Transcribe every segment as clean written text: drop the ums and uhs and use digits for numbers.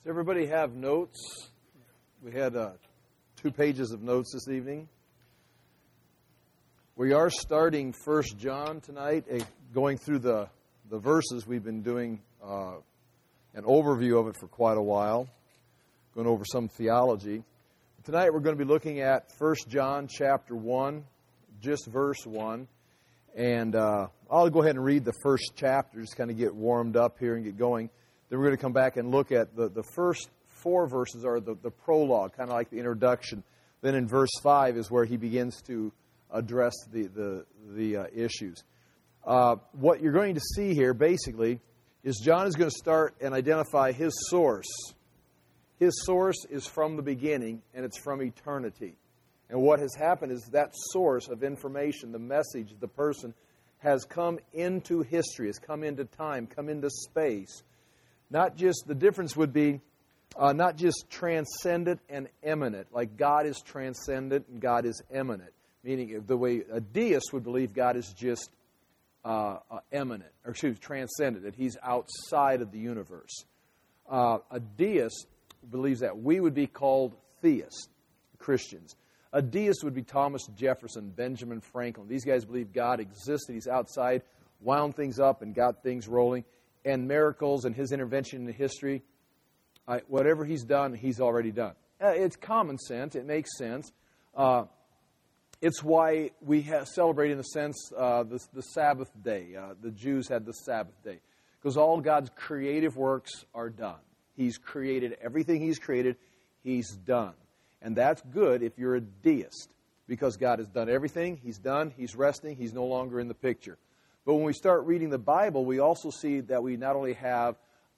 Does everybody have notes? We had 2 pages of notes this evening. We are starting 1 John tonight, going through the verses. We've been doing an overview of it for quite a while, going over some theology. Tonight we're going to be looking at 1 John chapter 1, just verse 1. And I'll go ahead and read the first chapter, just kind of get warmed up here and get going. Then we're going to come back and look at the first 4 verses, are the prologue, kind of like the introduction. Then in verse 5 is where he begins to address the issues. What you're going to see here, basically, is John is going to start and identify his source. His source is from the beginning, and it's from eternity. And what has happened is that source of information, the message, the person, has come into history, has come into time, come into space. Not just, the difference would be not just transcendent and immanent, like God is transcendent and God is immanent. Meaning the way a deist would believe God is just immanent, or transcendent, that He's outside of the universe. A deist believes that. We would be called theists, Christians. A deist would be Thomas Jefferson, Benjamin Franklin. These guys believe God existed, He's outside, wound things up and got things rolling. And miracles and His intervention in history, whatever He's done, He's already done. It's common sense. It makes sense. It's why we celebrate, in a sense, the Sabbath day. The Jews had the Sabbath day. Because all God's creative works are done. He's created everything He's created, He's done. And that's good if you're a deist. Because God has done everything, He's done, He's resting, He's no longer in the picture. But when we start reading the Bible, we also see that we not only have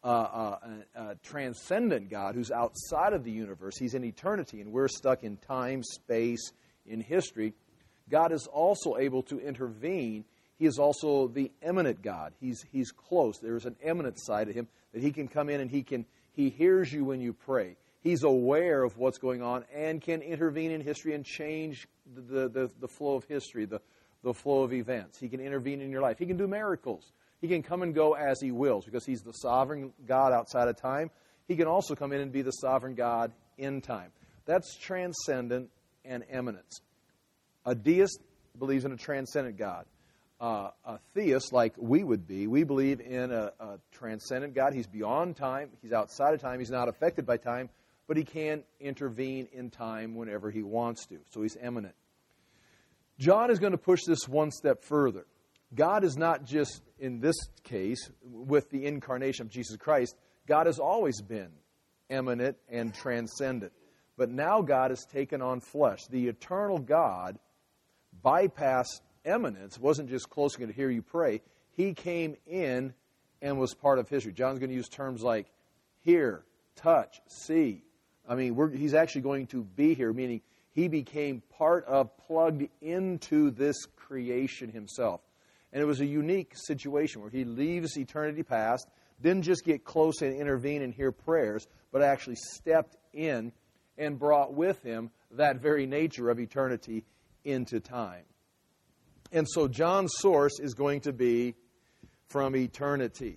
a transcendent God who's outside of the universe, He's in eternity, and we're stuck in time, space, in history. God is also able to intervene. He is also the immanent God. He's close. There's an immanent side of Him that He can come in and He hears you when you pray. He's aware of what's going on and can intervene in history and change the flow of history, the flow of events. He can intervene in your life. He can do miracles. He can come and go as He wills because He's the sovereign God outside of time. He can also come in and be the sovereign God in time. That's transcendent and immanence. A deist believes in a transcendent God. A theist, like we would be, we believe in a transcendent God. He's beyond time. He's outside of time. He's not affected by time, but He can intervene in time whenever He wants to. So He's immanent. John is going to push this one step further. God is not just, in this case, with the incarnation of Jesus Christ, God has always been immanent and transcendent. But now God has taken on flesh. The eternal God bypassed immanence, wasn't just close to hear you pray. He came in and was part of history. John's going to use terms like hear, touch, see. I mean, he's actually going to be here, meaning He became part of, plugged into this creation Himself. And it was a unique situation where He leaves eternity past, didn't just get close and intervene and hear prayers, but actually stepped in and brought with Him that very nature of eternity into time. And so John's source is going to be from eternity.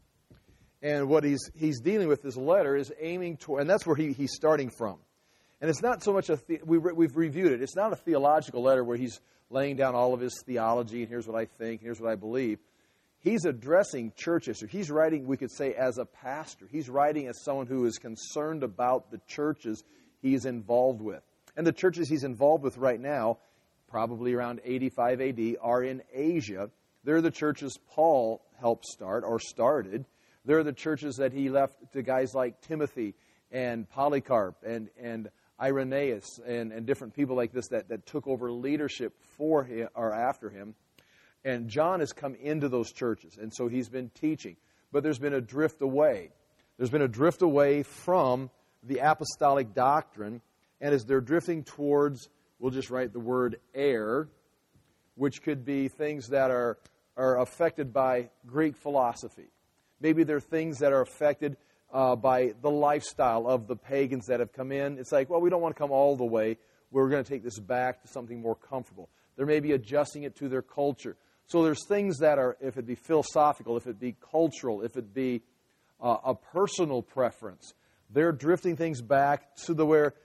And what he's dealing with this letter is aiming toward, and that's where he's starting from. And it's not so much we've reviewed it. It's not a theological letter where he's laying down all of his theology, and here's what I think, here's what I believe. He's addressing church history. He's writing, we could say, as a pastor. He's writing as someone who is concerned about the churches he is involved with. And the churches he's involved with right now, probably around 85 AD, are in Asia. They're the churches Paul helped start or started. They're the churches that he left to guys like Timothy and Polycarp and Irenaeus and different people like this that took over leadership for him or after him. And John has come into those churches, and so he's been teaching. But there's been a drift away. There's been a drift away from the apostolic doctrine, and as they're drifting towards, we'll just write the word error, which could be things that are affected by Greek philosophy. Maybe they're things that are affected by the lifestyle of the pagans that have come in. It's like, well, we don't want to come all the way. We're going to take this back to something more comfortable. There may be adjusting it to their culture. So there's things that are, if it be philosophical, if it be cultural, if it be a personal preference, They're drifting things back to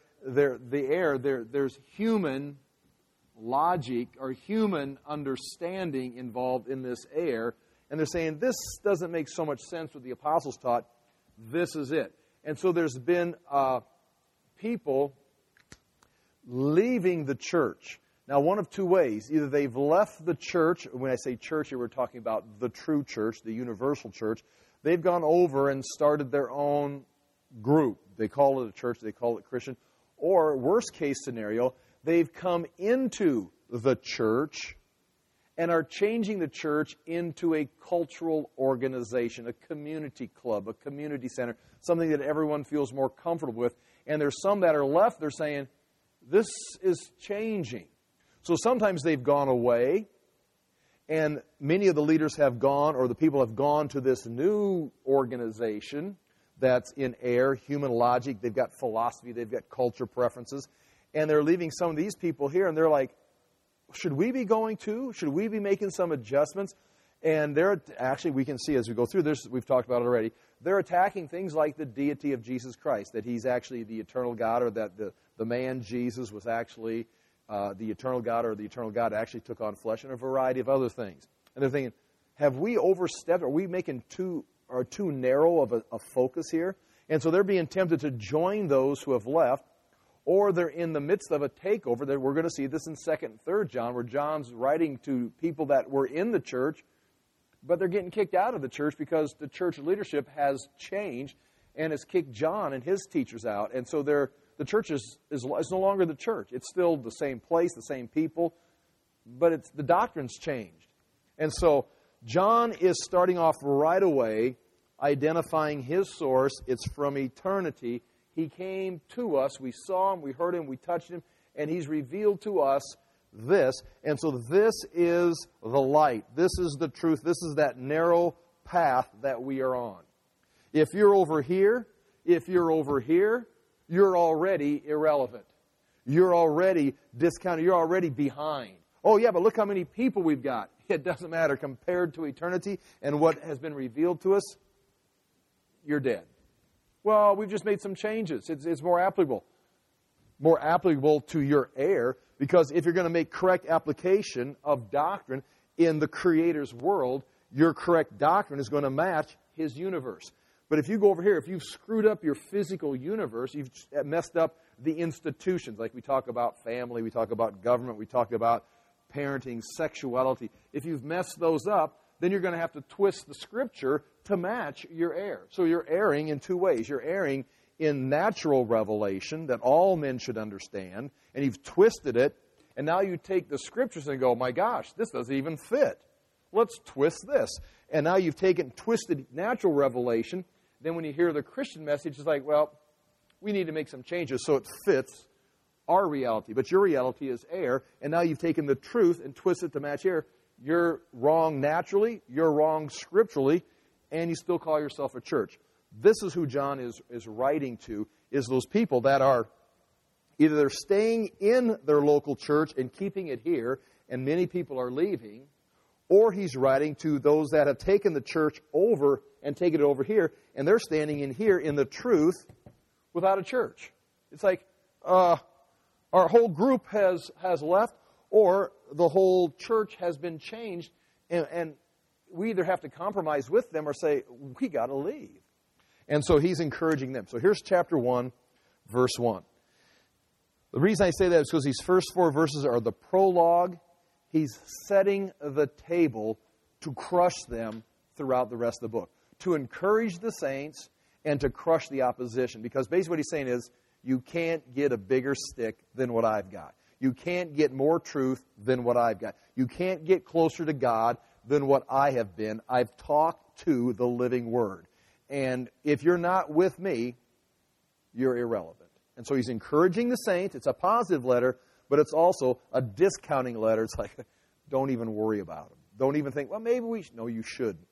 there's human logic or human understanding involved in this air. And they're saying, this doesn't make so much sense what the apostles taught. This is it. And so there's been people leaving the church. Now, one of two ways. Either they've left the church. When I say church here, we're talking about the true church, the universal church. They've gone over and started their own group. They call it a church. They call it Christian. Or, worst case scenario, they've come into the church and are changing the church into a cultural organization, a community club, a community center, something that everyone feels more comfortable with. And there's some that are left, they're saying, this is changing. So sometimes they've gone away, and many of the leaders have gone, or the people have gone to this new organization that's in air, human logic. They've got philosophy, they've got culture preferences, and they're leaving some of these people here, and they're like, should we be going too? Should we be making some adjustments? And they're actually, we can see as we go through this, we've talked about it already, they're attacking things like the deity of Jesus Christ, that he's actually the eternal God, or that the man Jesus was actually the eternal God, or the eternal God actually took on flesh, and a variety of other things. And they're thinking, have we overstepped? Are we making too narrow of a focus here? And so they're being tempted to join those who have left, or they're in the midst of a takeover. That we're going to see this in 2nd and 3rd John, where John's writing to people that were in the church, but they're getting kicked out of the church because the church leadership has changed and has kicked John and his teachers out. And so the church is no longer the church. It's still the same place, the same people, but the doctrine's changed. And so John is starting off right away, identifying his source. It's from eternity. He came to us. We saw him. We heard him. We touched him. And he's revealed to us this. And so this is the light. This is the truth. This is that narrow path that we are on. If you're over here, you're already irrelevant. You're already discounted. You're already behind. Oh, yeah, but look how many people we've got. It doesn't matter. Compared to eternity and what has been revealed to us, you're dead. Well, we've just made some changes. It's more applicable. More applicable to your air, because if you're going to make correct application of doctrine in the Creator's world, your correct doctrine is going to match His universe. But if you go over here, if you've screwed up your physical universe, you've messed up the institutions, like we talk about family, we talk about government, we talk about parenting, sexuality. If you've messed those up, then you're going to have to twist the Scripture to match your air. So you're erring in two ways. You're erring in natural revelation that all men should understand, and you've twisted it, and now you take the Scriptures and go, my gosh, this doesn't even fit. Let's twist this. And now you've twisted natural revelation. Then when you hear the Christian message, it's like, well, we need to make some changes so it fits our reality. But your reality is air, and now you've taken the truth and twisted it to match air. You're wrong naturally, you're wrong scripturally, and you still call yourself a church. This is who John is writing to, is those people that are either they're staying in their local church and keeping it here, and many people are leaving, or he's writing to those that have taken the church over and taken it over here, and they're standing in here in the truth without a church. It's like our whole group has left, or the whole church has been changed, and we either have to compromise with them or say, we got to leave. And so he's encouraging them. So here's chapter 1, verse 1. The reason I say that is because these first 4 verses are the prologue. He's setting the table to crush them throughout the rest of the book, to encourage the saints and to crush the opposition. Because basically what he's saying is, you can't get a bigger stick than what I've got. You can't get more truth than what I've got. You can't get closer to God than what I have been. I've talked to the living Word. And if you're not with me, you're irrelevant. And so he's encouraging the saints. It's a positive letter, but it's also a discounting letter. It's like, don't even worry about them. Don't even think, well, maybe we should. No, you shouldn't.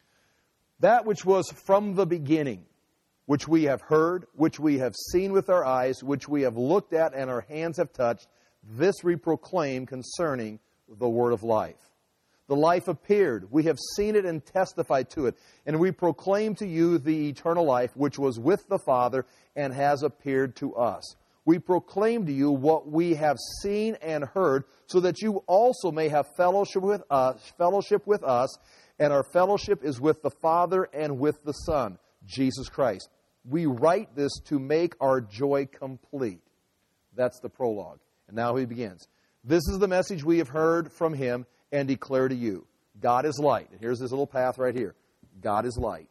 That which was from the beginning, which we have heard, which we have seen with our eyes, which we have looked at and our hands have touched, this we proclaim concerning the word of life. The life appeared. We have seen it and testified to it. And we proclaim to you the eternal life, which was with the Father and has appeared to us. We proclaim to you what we have seen and heard, so that you also may have fellowship with us, and our fellowship is with the Father and with the Son, Jesus Christ. We write this to make our joy complete. That's the prologue. And now he begins. This is the message we have heard from him and declare to you. God is light. And here's this little path right here. God is light.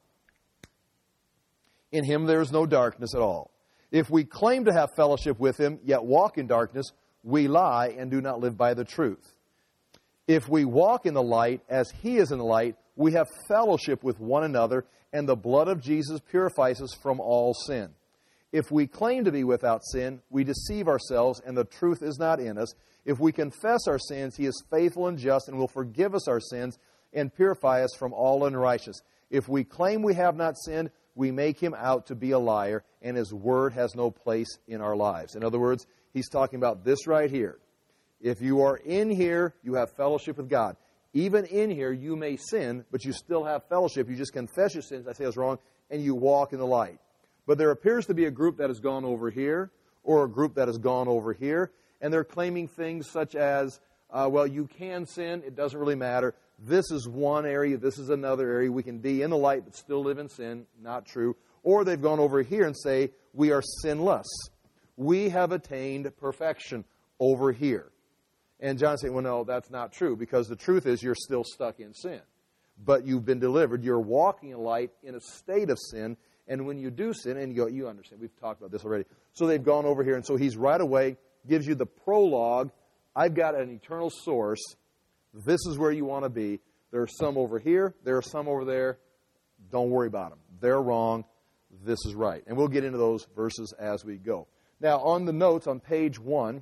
In him there is no darkness at all. If we claim to have fellowship with him, yet walk in darkness, we lie and do not live by the truth. If we walk in the light as he is in the light, we have fellowship with one another, and the blood of Jesus purifies us from all sin. If we claim to be without sin, we deceive ourselves, and the truth is not in us. If we confess our sins, he is faithful and just and will forgive us our sins and purify us from all unrighteousness. If we claim we have not sinned, we make him out to be a liar, and his word has no place in our lives. In other words, he's talking about this right here. If you are in here, you have fellowship with God. Even in here, you may sin, but you still have fellowship. You just confess your sins, I say I was wrong, and you walk in the light. But there appears to be a group that has gone over here, or a group that has gone over here, and they're claiming things such as, well, you can sin, it doesn't really matter. This is one area, this is another area. We can be in the light but still live in sin. Not true. Or they've gone over here and say, we are sinless. We have attained perfection over here. And John's saying, well, no, that's not true, because the truth is you're still stuck in sin. But you've been delivered. You're walking in light in a state of sin. And when you do sin, and you understand, we've talked about this already. So they've gone over here, and so he's right away gives you the prologue. I've got an eternal source. This is where you want to be. There are some over here. There are some over there. Don't worry about them. They're wrong. This is right. And we'll get into those verses as we go. Now, on the notes on page 1,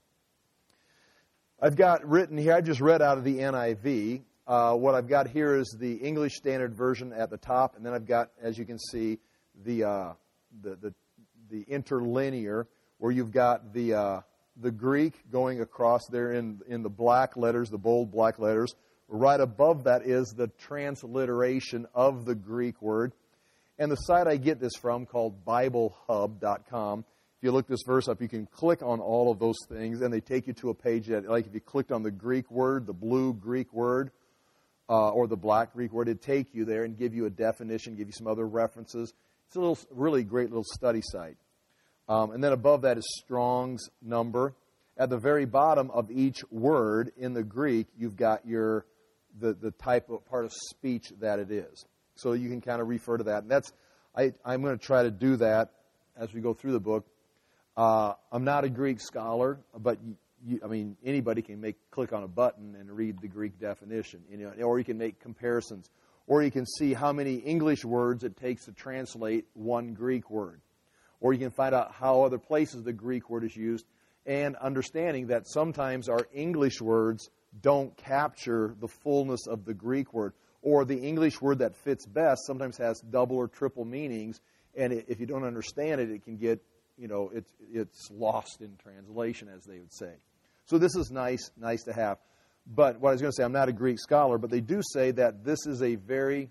I've got written here, I just read out of the NIV. What I've got here is the English Standard Version at the top, and then I've got, as you can see, the interlinear, where you've got the Greek going across there in the black letters, the bold black letters. Right above that is the transliteration of the Greek word. And the site I get this from, called BibleHub.com, if you look this verse up, you can click on all of those things, and they take you to a page that, like if you clicked on the Greek word, the blue Greek word, or the black Greek word, it'd take you there and give you a definition, give you some other references. It's a really great little study site. And then above that is Strong's number. At the very bottom of each word in the Greek, you've got the type of part of speech that it is. So you can kind of refer to that. And I'm going to try to do that as we go through the book. I'm not a Greek scholar, but anybody can click on a button and read the Greek definition, or you can make comparisons, or you can see how many English words it takes to translate one Greek word, or you can find out how other places the Greek word is used, and understanding that sometimes our English words don't capture the fullness of the Greek word, or the English word that fits best sometimes has double or triple meanings, and if you don't understand it, it can get, it's lost in translation, as they would say. So this is nice to have. But what I was going to say, I'm not a Greek scholar, but they do say that this is a very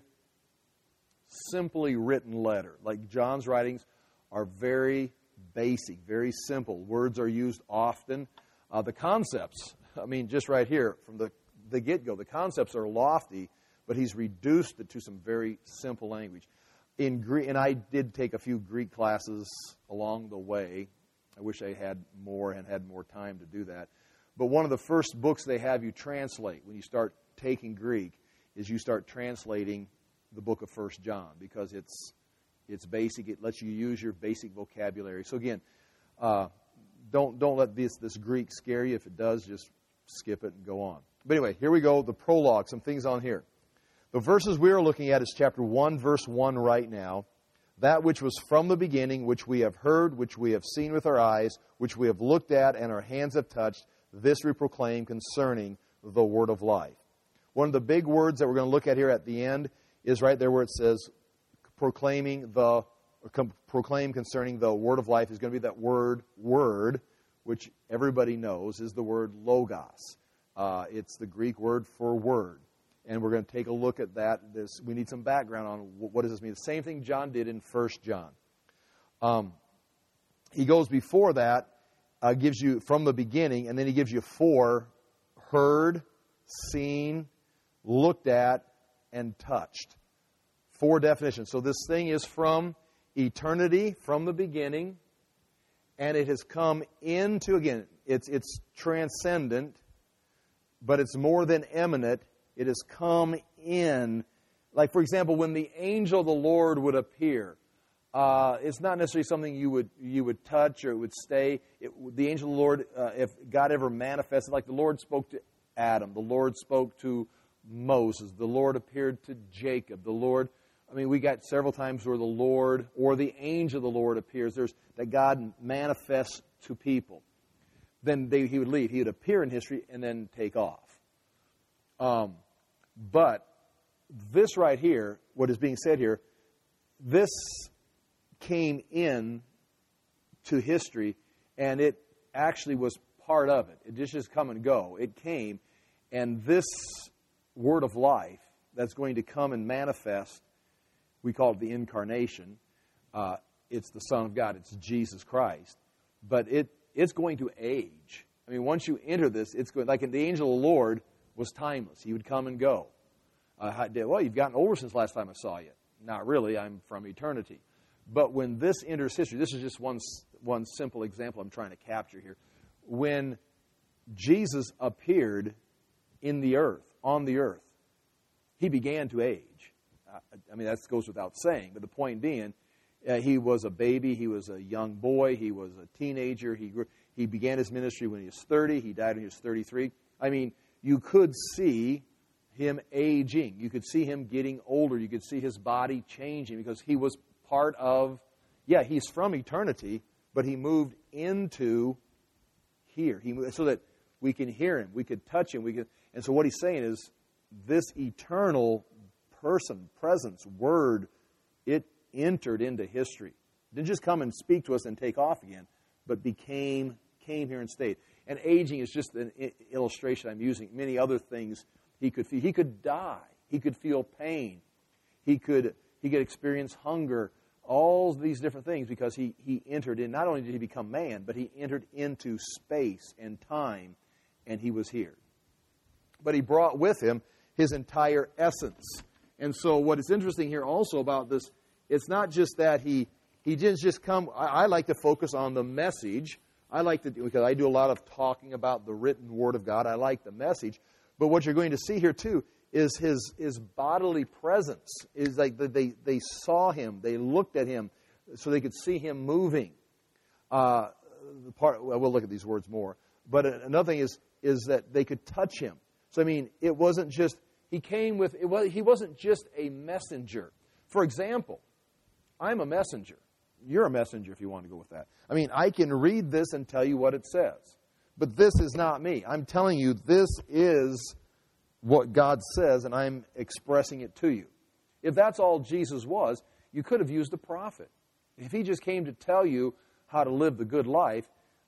simply written letter. Like John's writings are very basic, very simple. Words are used often. The concepts, just right here from the get-go, the concepts are lofty, but he's reduced it to some very simple language. In Greek, and I did take a few Greek classes along the way. I wish I had more time to do that. But one of the first books they have you translate when you start taking Greek is you start translating the book of 1 John, because it's basic. It lets you use your basic vocabulary. So again, don't let this Greek scare you. If it does, just skip it and go on. But anyway, here we go. The prologue. Some things on here. The verses we are looking at is chapter 1, verse 1 right now. That which was from the beginning, which we have heard, which we have seen with our eyes, which we have looked at and our hands have touched, this we proclaim concerning the word of life. One of the big words that we're going to look at here at the end is right there where it says proclaim concerning the word of life is going to be that word, which everybody knows is the word logos. It's the Greek word for word. And we're going to take a look at that. We need some background on what does this mean. The same thing John did in 1 John. He goes before that, gives you from the beginning, and then he gives you 4 heard, seen, looked at, and touched. 4 definitions. So this thing is from eternity, from the beginning, and it has come into, again, it's transcendent, but it's more than immanent. It has come in. Like, for example, when the angel of the Lord would appear, it's not necessarily something you would touch or it would stay. The angel of the Lord, if God ever manifested, like the Lord spoke to Adam, the Lord spoke to Moses, the Lord appeared to Jacob, we got several times where the Lord or the angel of the Lord appears. That God manifests to people. Then he would leave. He would appear in history and then take off. But this right here, what is being said here, this came in to history, and it actually was part of it. It didn't just come and go. It came, and this word of life that's going to come and manifest, we call it the incarnation. It's the Son of God. It's Jesus Christ. But it's going to age. Once you enter this, it's going, like the angel of the Lord was timeless. He would come and go. Well, you've gotten older since last time I saw you. Not really. I'm from eternity. But when this enters history, this is just one simple example I'm trying to capture here. When Jesus appeared in the earth, on the earth, he began to age. That goes without saying. But the point being, he was a baby. He was a young boy. He was a teenager. He began his ministry when he was 30. He died when he was 33. You could see him aging. You could see him getting older. You could see his body changing because he was part of, he's from eternity, but he moved into here. So that we can hear him, we could touch him, and so what he's saying is this eternal person, presence, word, it entered into history. It didn't just come and speak to us and take off again, but came here and stayed. And aging is just an illustration I'm using. Many other things he could feel. He could die. He could feel pain. He could experience hunger. All these different things because he entered in. Not only did he become man, but he entered into space and time, and he was here. But he brought with him his entire essence. And so what is interesting here also about this, it's not just that he didn't just come. I like to focus on the message. Because I do a lot of talking about the written Word of God. I like the message. But what you're going to see here, too, is his bodily presence. Is like they saw him. They looked at him so they could see him moving. We'll look at these words more. But another thing is that they could touch him. So, it wasn't just, he wasn't just a messenger. For example, I'm a messenger. You're a messenger if you want to go with that. I can read this and tell you what it says. But this is not me. I'm telling you this is what God says, and I'm expressing it to you. If that's all Jesus was, you could have used a prophet. If he just came to tell you how to live the good life,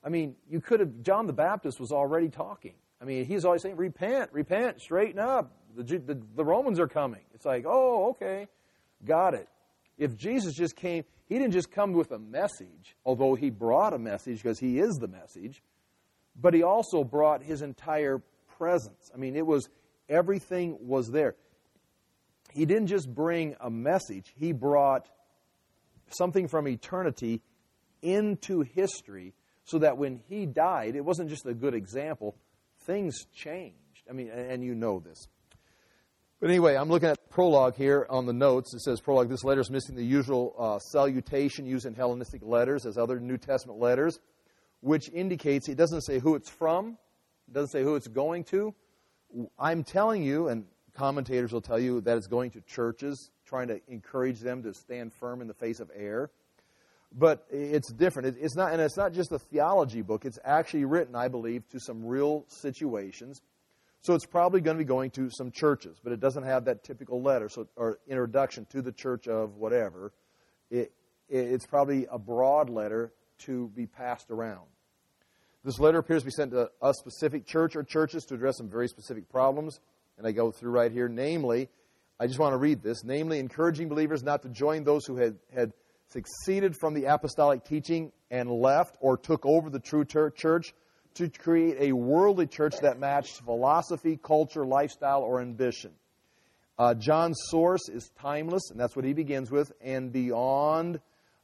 you could have, John the Baptist was already talking. He's always saying, repent, straighten up. The Romans are coming. It's like, oh, okay, got it. If Jesus just came, he didn't just come with a message, although he brought a message because he is the message, but he also brought his entire presence. Everything was there. He didn't just bring a message, he brought something from eternity into history so that when he died, it wasn't just a good example, things changed. And you know this. But anyway, I'm looking at the prologue here on the notes. It says, prologue, this letter is missing the usual salutation used in Hellenistic letters as other New Testament letters, which indicates, it doesn't say who it's from, it doesn't say who it's going to. I'm telling you, and commentators will tell you, that it's going to churches, trying to encourage them to stand firm in the face of error. But it's different. It's not just a theology book. It's actually written, I believe, to some real situations. So it's probably going to be going to some churches, but it doesn't have that typical letter or introduction to the church of whatever. It's probably a broad letter to be passed around. This letter appears to be sent to a specific church or churches to address some very specific problems And I go through right here, namely, I just want to read this, namely encouraging believers not to join those who had succeeded from the apostolic teaching and left or took over the true church to create a worldly church that matched philosophy, culture, lifestyle, or ambition. John's source is timeless, and that's what he begins with, and beyond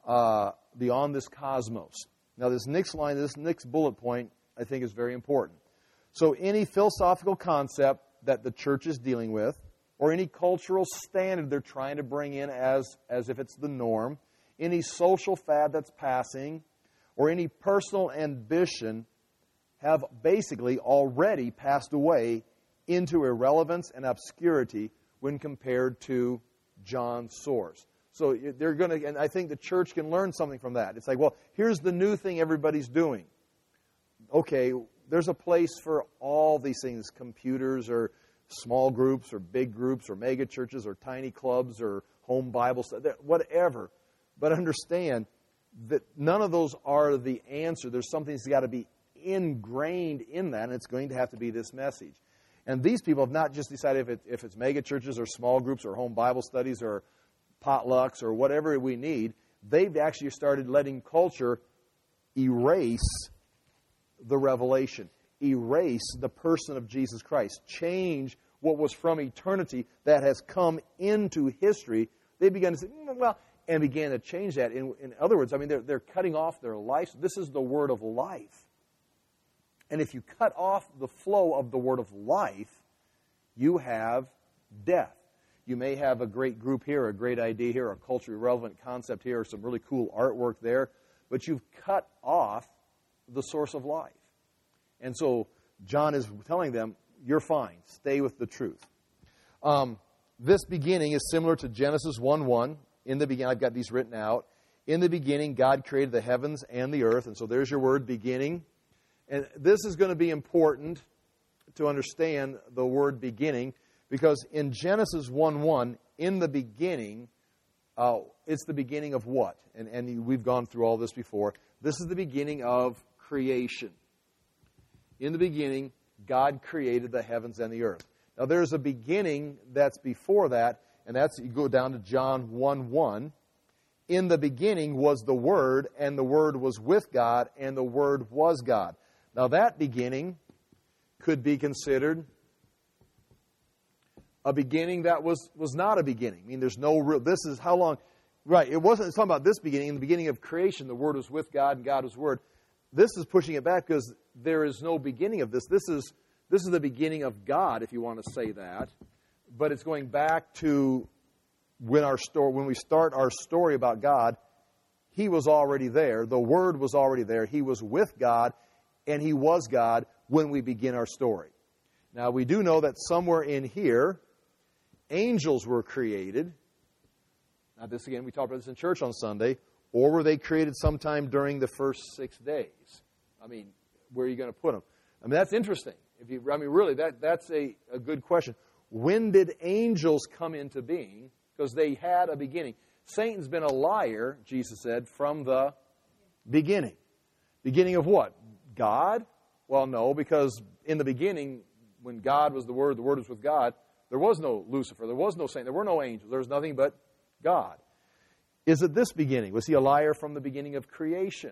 this cosmos. Now, this next line, this next bullet point, I think is very important. So any philosophical concept that the church is dealing with, or any cultural standard they're trying to bring in as if it's the norm, any social fad that's passing, or any personal ambition have basically already passed away into irrelevance and obscurity when compared to John's source. So they're going to, and I think the church can learn something from that. It's like, well, here's the new thing everybody's doing. Okay, there's a place for all these things, computers or small groups or big groups or mega churches or tiny clubs or home Bible study, whatever. But understand that none of those are the answer. There's something that's got to be ingrained in that, and it's going to have to be this message. And these people have not just decided if it's mega churches or small groups or home Bible studies or potlucks or whatever we need. They've actually started letting culture erase the revelation, erase the person of Jesus Christ, change what was from eternity that has come into history. They began to say, well, and began to change that. In other words, I mean, they're cutting off their life. This is the word of life. And if you cut off the flow of the word of life, you have death. You may have a great group here, a great idea here, a culturally relevant concept here, or some really cool artwork there, but you've cut off the source of life. And so John is telling them, you're fine. Stay with the truth. This beginning is similar to Genesis 1:1. In the beginning, I've got these written out. In the beginning, God created the heavens and the earth. And so there's your word, beginning. And this is going to be important to understand the word beginning, because in Genesis 1:1, in the beginning, it's the beginning of what? And we've gone through all this before. This is the beginning of creation. In the beginning, God created the heavens and the earth. Now, there's a beginning that's before that, and that's, you go down to John 1:1. In the beginning was the Word, and the Word was with God, and the Word was God. Now, that beginning could be considered a beginning that was not a beginning. I mean, there's no real, this is how long, right, it wasn't talking about this beginning. In the beginning of creation, the Word was with God, and God was Word. This is pushing it back because there is no beginning of this. This is the beginning of God, if you want to say that. But it's going back to when we start our story about God, He was already there. The Word was already there. He was with God, and He was God when we begin our story. Now, we do know that somewhere in here, angels were created. Now, this again, we talked about this in church on Sunday. Or were they created sometime during the first 6 days? I mean, where are you going to put them? I mean, that's interesting. Really, that's a good question. When did angels come into being? Because they had a beginning. Satan's been a liar, Jesus said, from the beginning. Beginning of what? God? Well, no, because in the beginning, when God was the Word was with God, there was no Lucifer, there was no Satan, there were no angels, there was nothing but God. Is it this beginning? Was he a liar from the beginning of creation?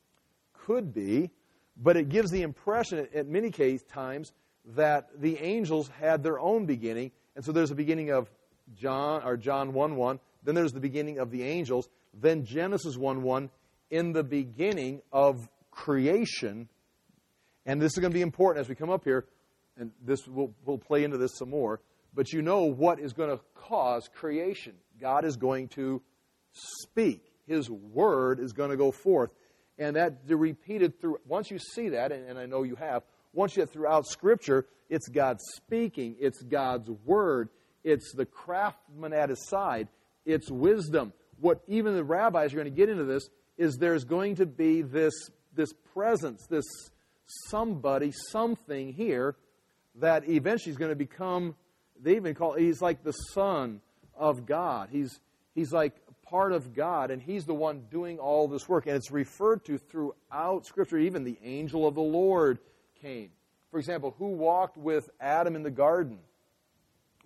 Could be, but it gives the impression at many times that the angels had their own beginning, and so there's a beginning of John 1:1, then there's the beginning of the angels, then Genesis 1:1, in the beginning of creation. And this is going to be important as we come up here, and this we'll play into this some more, but you know what is going to cause creation. God is going to speak. His word is going to go forth. And that repeated through, once you see that, and I know you have, once you get throughout Scripture, it's God speaking, it's God's word, it's the craftsman at his side, it's wisdom. What even the rabbis are going to get into this is there's going to be this presence, this somebody, something here that eventually is going to become, they even call it, he's like the Son of God. He's like part of God, and He's the one doing all this work. And it's referred to throughout Scripture. Even the angel of the Lord came. For example, who walked with Adam in the garden?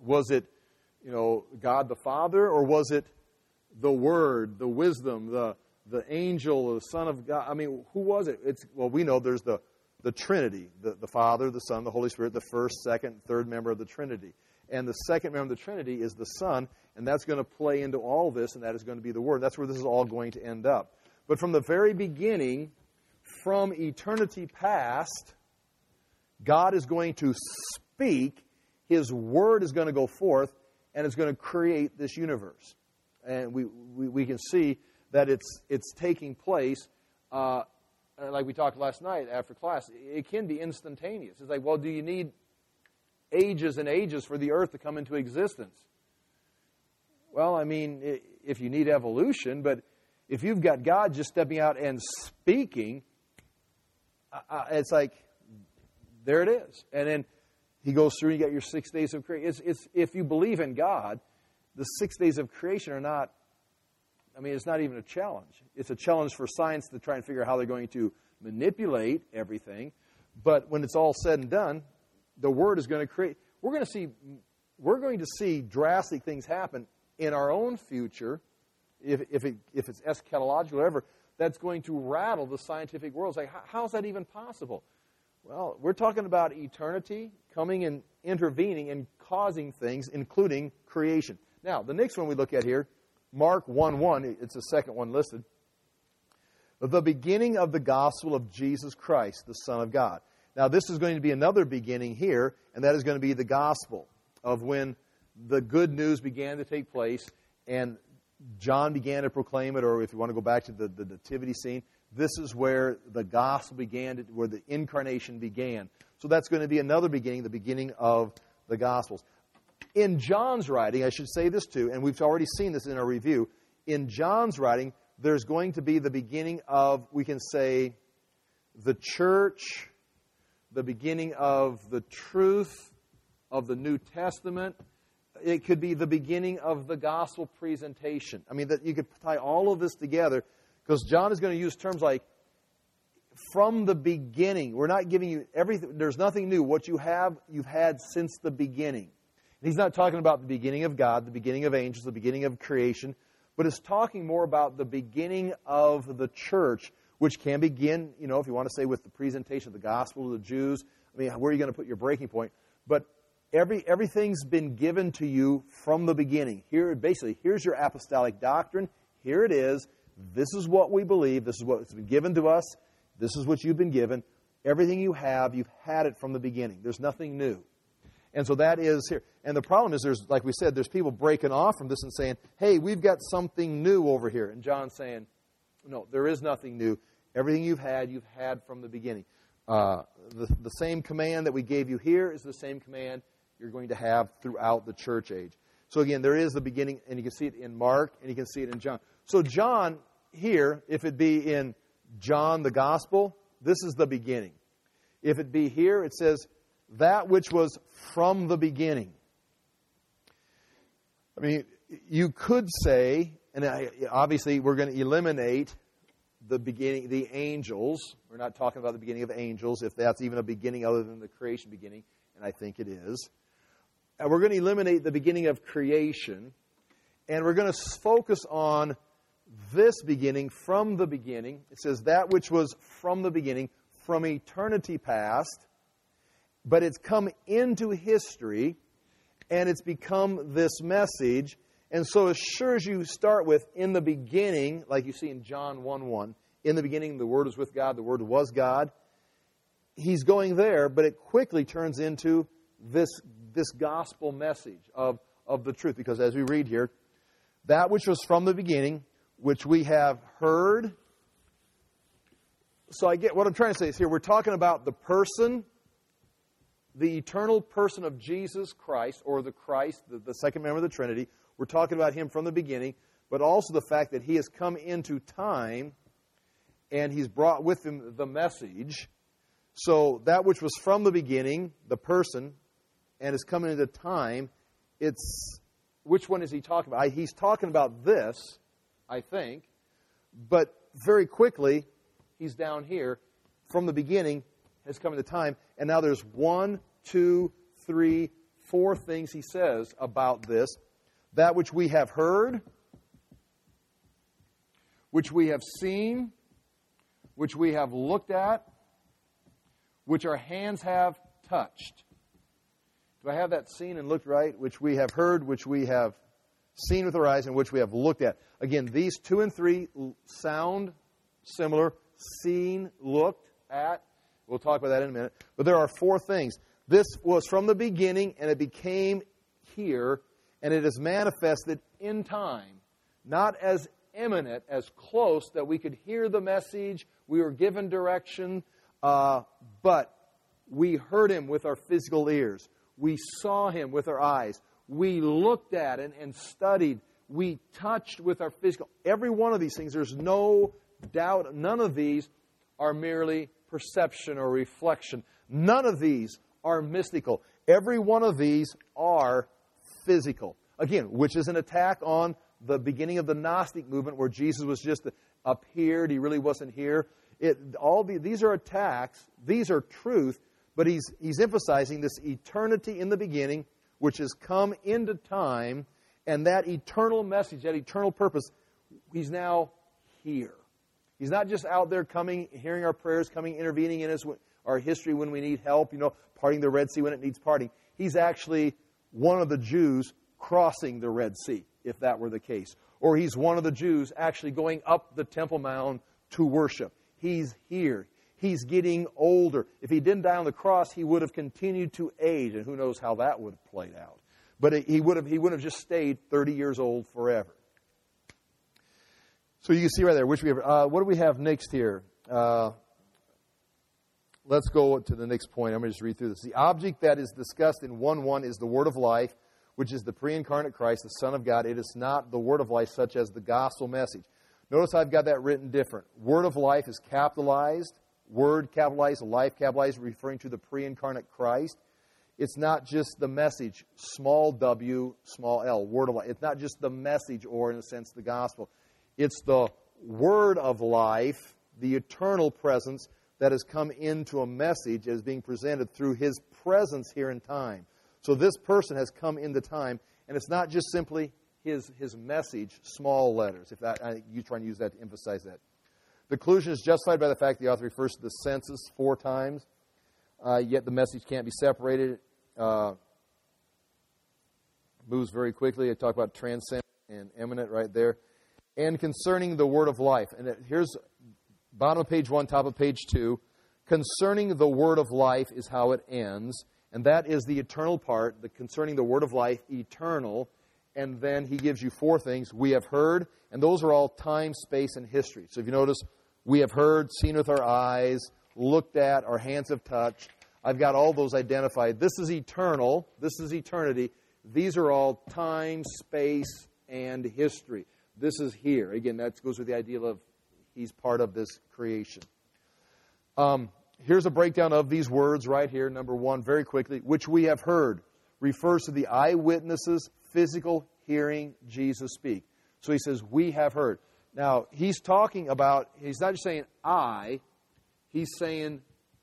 Was it, God the Father, or was it the Word, the wisdom, the angel, the Son of God? I mean, who was it? We know there's the Trinity, the Father, the Son, the Holy Spirit, the first, second, third member of the Trinity. And the second member of the Trinity is the Son, and that's going to play into all this, and that is going to be the Word. That's where this is all going to end up. But from the very beginning, from eternity past, God is going to speak. His Word is going to go forth, and it's going to create this universe. And we can see that it's taking place, like we talked last night after class. It can be instantaneous. It's like, well, do you need ages and ages for the earth to come into existence? Well, I mean, if you need evolution, but if you've got God just stepping out and speaking, it's like, there it is. And then he goes through and you got your 6 days of creation. If you believe in God, the 6 days of creation are not, it's not even a challenge. It's a challenge for science to try and figure out how they're going to manipulate everything. But when it's all said and done, the Word is going to create. We're going to see drastic things happen in our own future, if it's eschatological or whatever, that's going to rattle the scientific world. It's like, how is that even possible? Well, we're talking about eternity coming and intervening and causing things, including creation. Now, the next one we look at here, Mark 1:1, it's the second one listed. The beginning of the gospel of Jesus Christ, the Son of God. Now, this is going to be another beginning here, and that is going to be the gospel of when the good news began to take place, and John began to proclaim it, or if you want to go back to the nativity scene, this is where the gospel began, where the incarnation began. So that's going to be another beginning, the beginning of the Gospels. In John's writing, I should say this too, and we've already seen this in our review, in John's writing, there's going to be the beginning of, we can say, the church, the beginning of the truth of the New Testament. It could be the beginning of the gospel presentation. That you could tie all of this together, because John is going to use terms like, from the beginning. We're not giving you everything. There's nothing new. What you have, you've had since the beginning. And he's not talking about the beginning of God, the beginning of angels, the beginning of creation, but it's talking more about the beginning of the church, which can begin, if you want to say, with the presentation of the gospel to the Jews. Where are you going to put your breaking point? But everything's been given to you from the beginning. Here's your apostolic doctrine. Here it is. This is what we believe. This is what's been given to us. This is what you've been given. Everything you have, you've had it from the beginning. There's nothing new. And so that is here. And the problem is, like we said, there's people breaking off from this and saying, hey, we've got something new over here. And John's saying, no, there is nothing new. Everything you've had from the beginning. The same command that we gave you here is the same command you're going to have throughout the church age. So again, there is the beginning, and you can see it in Mark, and you can see it in John. So John here, if it be in John the Gospel, this is the beginning. If it be here, it says, that which was from the beginning. You could say, and obviously we're going to eliminate the beginning, the angels. We're not talking about the beginning of angels, if that's even a beginning other than the creation beginning, and I think it is. And we're going to eliminate the beginning of creation, and we're going to focus on this beginning from the beginning. It says that which was from the beginning, from eternity past, but it's come into history, and it's become this message. And so as sure as you start with, in the beginning, like you see in John 1:1, in the beginning the Word was with God, the Word was God, he's going there, but it quickly turns into this gospel message of the truth. Because as we read here, that which was from the beginning, which we have heard. So I get what I'm trying to say is here, we're talking about the person, the eternal person of Jesus Christ, or the Christ, the second member of the Trinity. We're talking about him from the beginning, but also the fact that he has come into time and he's brought with him the message. So that which was from the beginning, the person, and is coming into time, which one is he talking about? He's talking about this, I think, but very quickly, he's down here, from the beginning, has come into time, and now there's 1, 2, 3, 4 things he says about this. That which we have heard, which we have seen, which we have looked at, which our hands have touched. Do I have that seen and looked right? Which we have heard, which we have seen with our eyes, and which we have looked at. Again, these 2 and 3 sound similar. Seen, looked at. We'll talk about that in a minute. But there are 4 things. This was from the beginning, and it became here, and it is manifested in time. Not as imminent, as close that we could hear the message, we were given direction, but we heard him with our physical ears. We saw him with our eyes. We looked at and studied. We touched with our physical. Every one of these things, there's no doubt, none of these are merely perception or reflection. None of these are mystical. Every one of these are physical. Again, which is an attack on the beginning of the Gnostic movement where Jesus was just appeared. He really wasn't here. These are attacks. These are truth. But he's emphasizing this eternity in the beginning, which has come into time, and that eternal message, that eternal purpose, he's now here. He's not just out there coming, hearing our prayers, coming, intervening in our history when we need help, parting the Red Sea when it needs parting. He's actually one of the Jews crossing the Red Sea, if that were the case. Or he's one of the Jews actually going up the Temple Mount to worship. He's here. He's getting older. If he didn't die on the cross, he would have continued to age, and who knows how that would have played out. But he wouldn't have just stayed 30 years old forever. So you can see right there, which we have. What do we have next here? Let's go to the next point. I'm going to just read through this. The object that is discussed in 1:1 is the Word of Life, which is the pre-incarnate Christ, the Son of God. It is not the Word of Life such as the gospel message. Notice I've got that written different. Word of Life is capitalized. Word capitalized, life capitalized, referring to the pre-incarnate Christ. It's not just the message, small w, small l, word of life. It's not just the message or, in a sense, the gospel. It's the word of life, the eternal presence that has come into a message as being presented through his presence here in time. So this person has come into time, and it's not just simply his message, small letters. You try and use that to emphasize that. The conclusion is justified by the fact the author refers to the senses 4 times, yet the message can't be separated. Moves very quickly. I talk about transcendent and imminent right there. And concerning the word of life. And here's bottom of page 1, top of page 2. Concerning the word of life is how it ends. And that is the eternal part. Concerning the word of life, eternal. And then he gives you 4 things. We have heard. And those are all time, space, and history. So if you notice, we have heard, seen with our eyes, looked at, our hands have touched. I've got all those identified. This is eternal. This is eternity. These are all time, space, and history. This is here. Again, that goes with the idea of he's part of this creation. Here's a breakdown of these words right here. Number 1, very quickly, which we have heard, refers to the eyewitnesses' physical hearing Jesus speak. So he says, we have heard. Now, he's talking about, he's not just saying I, he's saying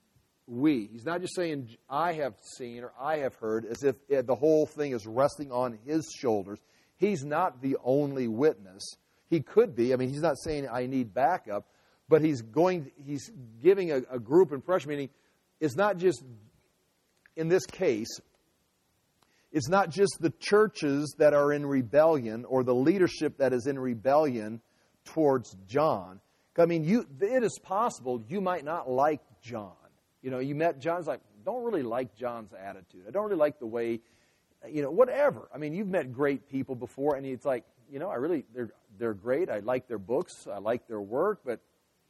we. He's not just saying I have seen or I have heard, as if the whole thing is resting on his shoulders. He's not the only witness. He could be. I mean, he's not saying I need backup, but he's giving a group impression, meaning it's not just, in this case, it's not just the churches that are in rebellion or the leadership that is in rebellion towards John. I mean, it is possible you might not like John. You met John, it's like, don't really like John's attitude. I don't really like the way, whatever. I mean, you've met great people before, and it's like, they're great. I like their books. I like their work, but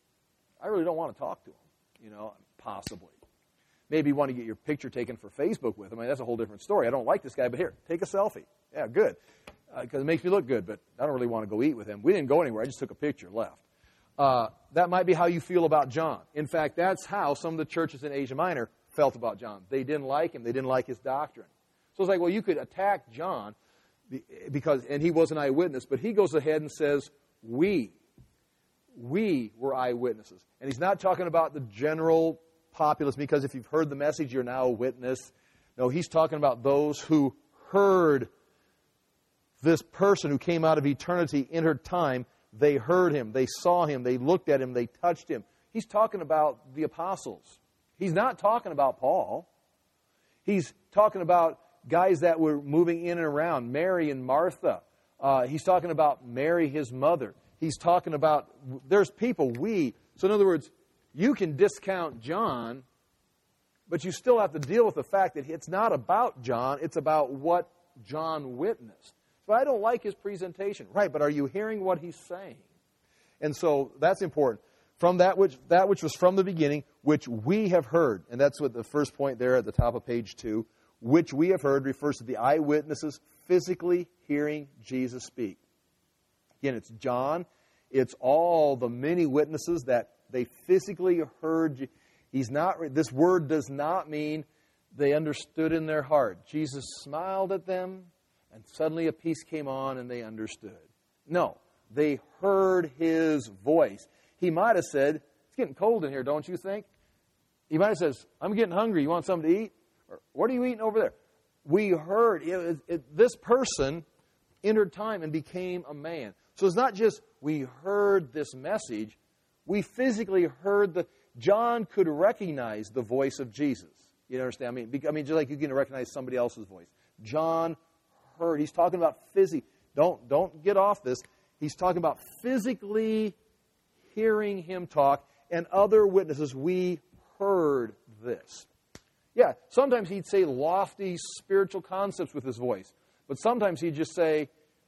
I really don't want to talk to them, possibly. Maybe you want to get your picture taken for Facebook with him. I mean, that's a whole different story. I don't like this guy, but here, take a selfie. Yeah, good. Because it makes me look good, but I don't really want to go eat with him. We didn't go anywhere. I just took a picture, left. That might be how you feel about John. In fact, that's how some of the churches in Asia Minor felt about John. They didn't like him. They didn't like his doctrine. So it's like, well, you could attack John, and he was an eyewitness, but he goes ahead and says, we were eyewitnesses. And he's not talking about the general populace, because if you've heard the message, you're now a witness. No, he's talking about those who heard this person who came out of eternity, entered time. They heard him, they saw him, they looked at him, they touched him. He's talking about the apostles. He's not talking about Paul. He's talking about guys that were moving in and around, Mary and Martha. He's talking about Mary, his mother. He's talking about, there's people, so in other words, you can discount John, but you still have to deal with the fact that it's not about John, it's about what John witnessed. So I don't like his presentation. Right, but are you hearing what he's saying? And so that's important. From that which was from the beginning, which we have heard. And that's what the first point there at the top of page 2. Which we have heard refers to the eyewitnesses physically hearing Jesus speak. Again, it's John. It's all the many witnesses that they physically heard. This word does not mean they understood in their heart. Jesus smiled at them, and suddenly a peace came on, and they understood. No, they heard his voice. He might have said, it's getting cold in here, don't you think? He might have said, I'm getting hungry. You want something to eat? Or, what are you eating over there? We heard. This person entered time and became a man. So it's not just we heard this message. We physically heard John could recognize the voice of Jesus. You understand? I mean, just like you can recognize somebody else's voice. John heard. He's talking about Don't get off this. He's talking about physically hearing him talk, and other witnesses, we heard this. Yeah, sometimes he'd say lofty spiritual concepts with his voice, but sometimes he'd just say,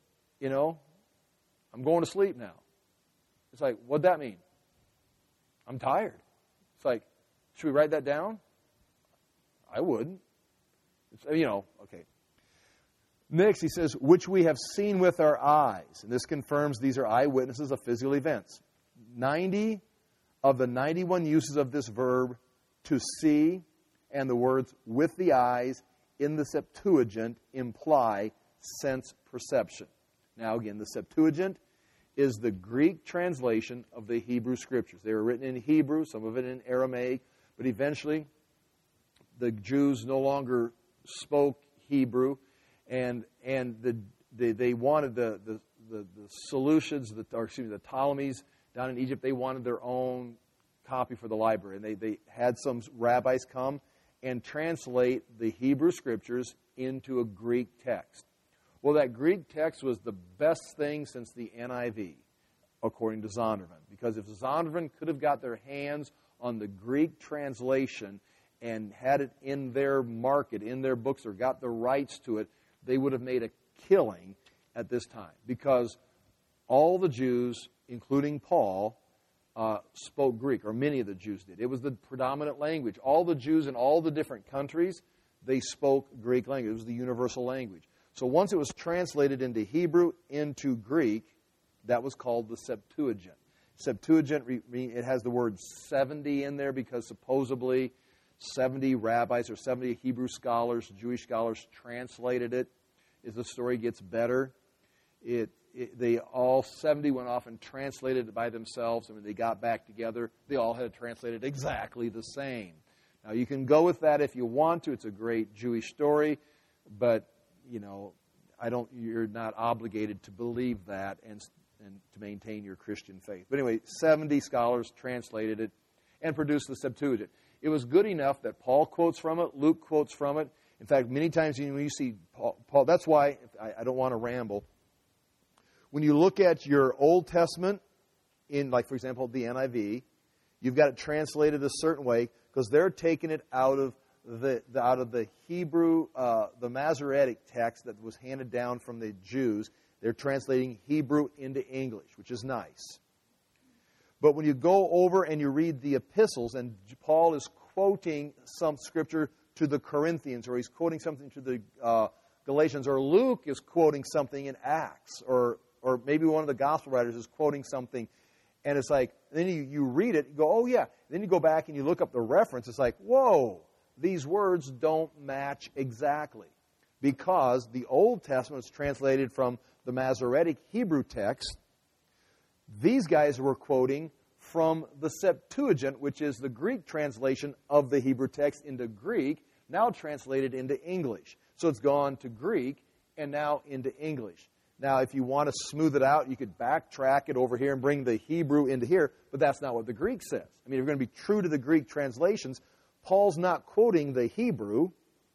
I'm going to sleep now. It's like, what'd that mean? I'm tired. It's like, should we write that down? I wouldn't. Okay. Next, he says, which we have seen with our eyes. And this confirms these are eyewitnesses of physical events. 90 of the 91 uses of this verb, to see, and the words with the eyes in the Septuagint imply sense perception. Now again, the Septuagint is the Greek translation of the Hebrew Scriptures. They were written in Hebrew, some of it in Aramaic, but eventually the Jews no longer spoke Hebrew, and they wanted the Seleucids, the Ptolemies down in Egypt, they wanted their own copy for the library. And they had some rabbis come and translate the Hebrew Scriptures into a Greek text. Well, that Greek text was the best thing since the NIV, according to Zondervan. Because if Zondervan could have got their hands on the Greek translation and had it in their market, in their books, or got the rights to it, they would have made a killing at this time. Because all the Jews, including Paul, spoke Greek, or many of the Jews did. It was the predominant language. All the Jews in all the different countries, they spoke Greek language. It was the universal language. So once it was translated into Hebrew, into Greek, that was called the Septuagint. Septuagint, it has the word 70 in there because supposedly 70 rabbis or 70 Hebrew scholars, Jewish scholars, translated it. As the story gets better, they all 70 went off and translated it by themselves, and when they got back together, they all had translated exactly the same. Now, you can go with that if you want to. It's a great Jewish story, but, you're not obligated to believe that and to maintain your Christian faith. But anyway, 70 scholars translated it and produced the Septuagint. It was good enough that Paul quotes from it, Luke quotes from it. In fact, many times when you see Paul, that's why, I don't want to ramble, when you look at your Old Testament, in, like, for example, the NIV, you've got it translated a certain way because they're taking it out of the Hebrew, the Masoretic text that was handed down from the Jews. They're translating Hebrew into English, which is nice. But when you go over and you read the epistles, and Paul is quoting some scripture to the Corinthians, or he's quoting something to the Galatians, or Luke is quoting something in Acts, or maybe one of the gospel writers is quoting something, and it's like, then you read it, you go, oh yeah. Then you go back and you look up the reference, it's like, whoa, these words don't match exactly. Because the Old Testament was translated from the Masoretic Hebrew text. These guys were quoting from the Septuagint, which is the Greek translation of the Hebrew text into Greek. now translated into English. So it's gone to Greek and now into English. Now, if you want to smooth it out, you could backtrack it over here and bring the Hebrew into here, but that's not what the Greek says. I mean, if you're going to be true to the Greek translations, Paul's not quoting the Hebrew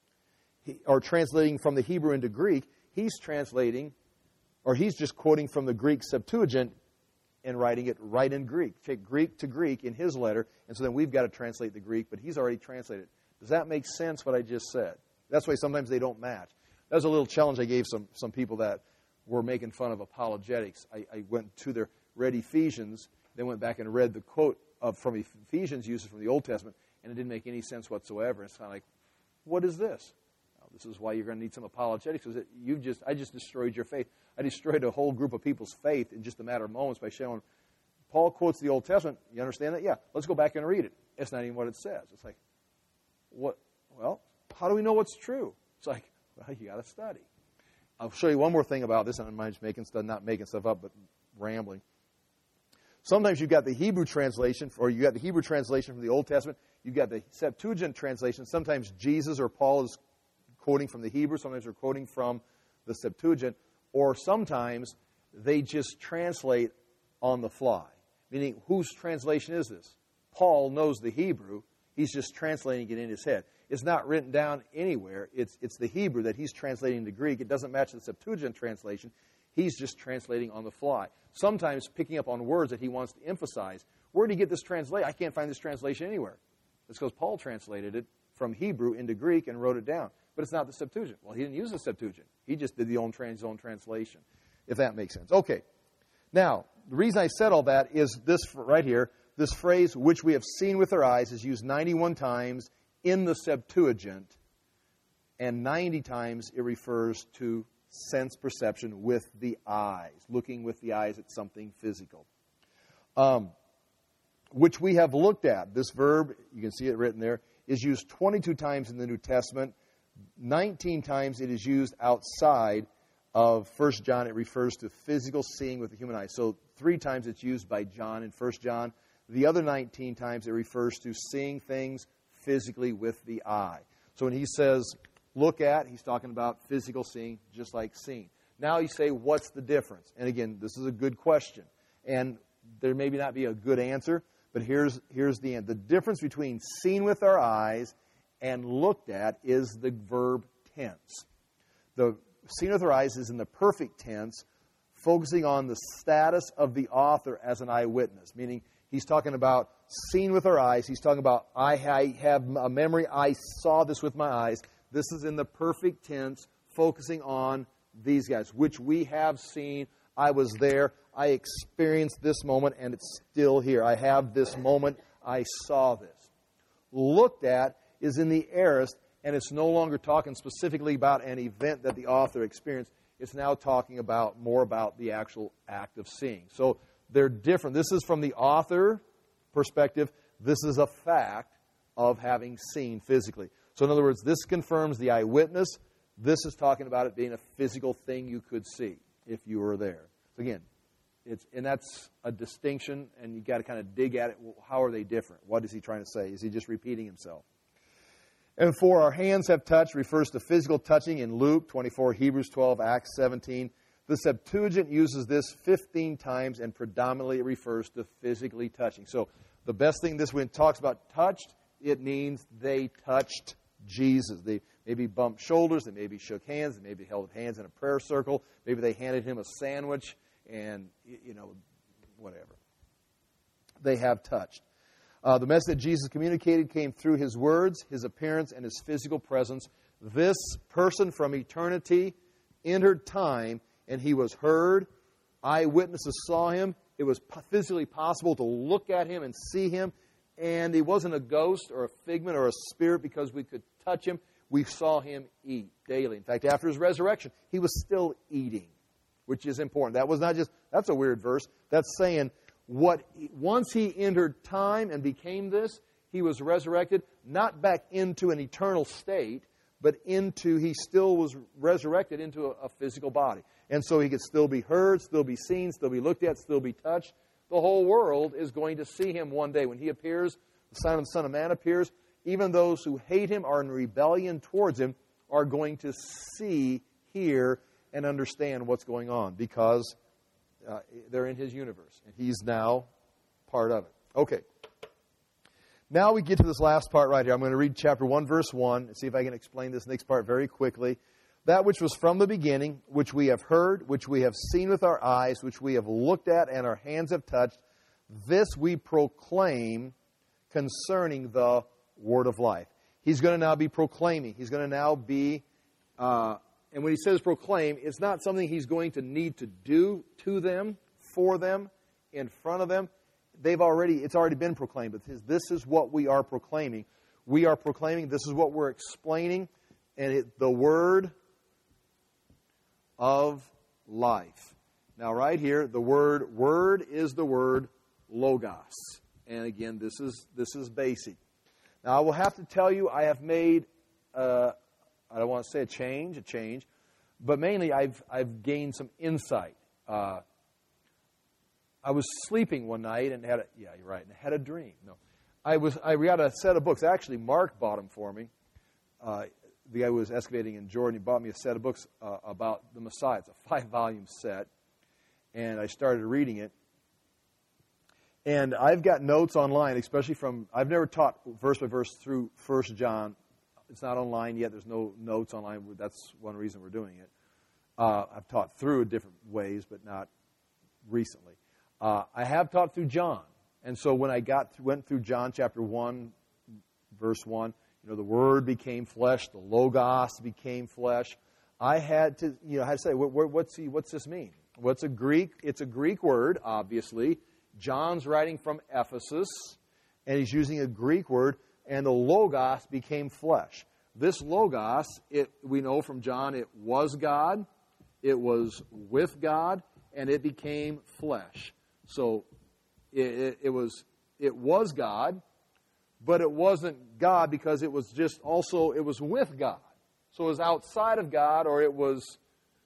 or translating from the Hebrew into Greek. He's translating, or he's just quoting from the Greek Septuagint and writing it right in Greek. Take Greek to Greek in his letter, and so then we've got to translate the Greek, but he's already translated it. Does that make sense, what I just said? That's why sometimes they don't match. That was a little challenge I gave some people that were making fun of apologetics. I went to their read Ephesians, then went back and read the quote from Ephesians, used from the Old Testament, and it didn't make any sense whatsoever. It's kind of like, what is this? Well, this is why you're going to need some apologetics, because I just destroyed your faith. I destroyed a whole group of people's faith in just a matter of moments by showing, Paul quotes the Old Testament. You understand that? Yeah. Let's go back and read it. It's not even what it says. It's like, what? Well, how do we know what's true? It's like, well, you got to study. I'll show you one more thing about this, and I'm just not making stuff up, but rambling. Sometimes you've got the Hebrew translation, or you got the Hebrew translation from the Old Testament. You've got the Septuagint translation. Sometimes Jesus or Paul is quoting from the Hebrew. Sometimes they're quoting from the Septuagint. Or sometimes they just translate on the fly. Meaning, whose translation is this? Paul knows the Hebrew. He's just translating it in his head. It's not written down anywhere. It's the Hebrew that he's translating to Greek. It doesn't match the Septuagint translation. He's just translating on the fly. Sometimes picking up on words that he wants to emphasize. Where did he get this translation? I can't find this translation anywhere. It's because Paul translated it from Hebrew into Greek and wrote it down. But it's not the Septuagint. Well, he didn't use the Septuagint. He just did his own translation, if that makes sense. Okay. Now, the reason I said all that is this right here. This phrase, which we have seen with our eyes, is used 91 times in the Septuagint, and 90 times it refers to sense perception with the eyes, looking with the eyes at something physical. Which we have looked at. This verb, you can see it written there, is used 22 times in the New Testament. 19 times it is used outside of 1 John. It refers to physical seeing with the human eye. So 3 times it's used by John in 1 John. The other 19 times it refers to seeing things physically with the eye. So when he says, look at, he's talking about physical seeing, just like seeing. Now you say, what's the difference? And again, this is a good question. And there may not be a good answer, but here's the end. The difference between seen with our eyes and looked at is the verb tense. The seen with our eyes is in the perfect tense, focusing on the status of the author as an eyewitness, meaning he's talking about seen with our eyes. He's talking about, I have a memory. I saw this with my eyes. This is in the perfect tense, focusing on these guys, which we have seen. I was there. I experienced this moment, and it's still here. I have this moment. I saw this. Looked at is in the aorist, and it's no longer talking specifically about an event that the author experienced. It's now talking more about the actual act of seeing. So they're different. This is from the author perspective. This is a fact of having seen physically. So in other words, this confirms the eyewitness. This is talking about it being a physical thing you could see if you were there. So again, and that's a distinction, and you've got to kind of dig at it. Well, how are they different? What is he trying to say? Is he just repeating himself? And for our hands have touched refers to physical touching in Luke 24, Hebrews 12, Acts 17. The Septuagint uses this 15 times, and predominantly it refers to physically touching. So the best thing when it talks about touched, it means they touched Jesus. They maybe bumped shoulders, they maybe shook hands, they maybe held hands in a prayer circle, maybe they handed him a sandwich, and, whatever. They have touched. The message Jesus communicated came through his words, his appearance, and his physical presence. This person from eternity entered time, and he was heard. Eyewitnesses saw him. It was physically possible to look at him and see him. And he wasn't a ghost or a figment or a spirit because we could touch him. We saw him eat daily. In fact, after his resurrection, he was still eating, which is important. That was not just, that's a weird verse. That's saying once he entered time and became this, he was resurrected, not back into an eternal state, but he still was resurrected into a physical body. And so he could still be heard, still be seen, still be looked at, still be touched. The whole world is going to see him one day. When he appears, the Son of Man appears, even those who hate him, are in rebellion towards him, are going to see, hear, and understand what's going on because they're in his universe, and he's now part of it. Okay. Now we get to this last part right here. I'm going to read chapter 1, verse 1, and see if I can explain this next part very quickly. That which was from the beginning, which we have heard, which we have seen with our eyes, which we have looked at and our hands have touched, this we proclaim concerning the word of life. He's going to now be proclaiming. He's going to now be, and when he says proclaim, it's not something he's going to need to do to them, for them, in front of them. It's already been proclaimed. But this is what we are proclaiming. We are proclaiming, this is what we're explaining, and the word of life. Now right here, the word is the word logos. And again, this is basic. Now I will have to tell you, I have made, I don't want to say a change, but mainly I've gained some insight. I was sleeping one night and had a dream. No, I got a set of books. Actually, Mark bought them for me. The guy who was excavating in Jordan, he bought me a set of books about the Messiah. It's a 5-volume set, and I started reading it. And I've got notes online, especially I've never taught verse by verse through 1 John. It's not online yet. There's no notes online. That's one reason we're doing it. I've taught through different ways, but not recently. I have taught through John. And so when I went through John chapter 1, verse 1, the Word became flesh, the Logos became flesh. I had to say, what's this mean? Well, it's a Greek word, obviously. John's writing from Ephesus, and he's using a Greek word, and the Logos became flesh. This Logos, we know from John, it was God, it was with God, and it became flesh. So it was God, but it wasn't God because it was with God. So it was outside of God, or it was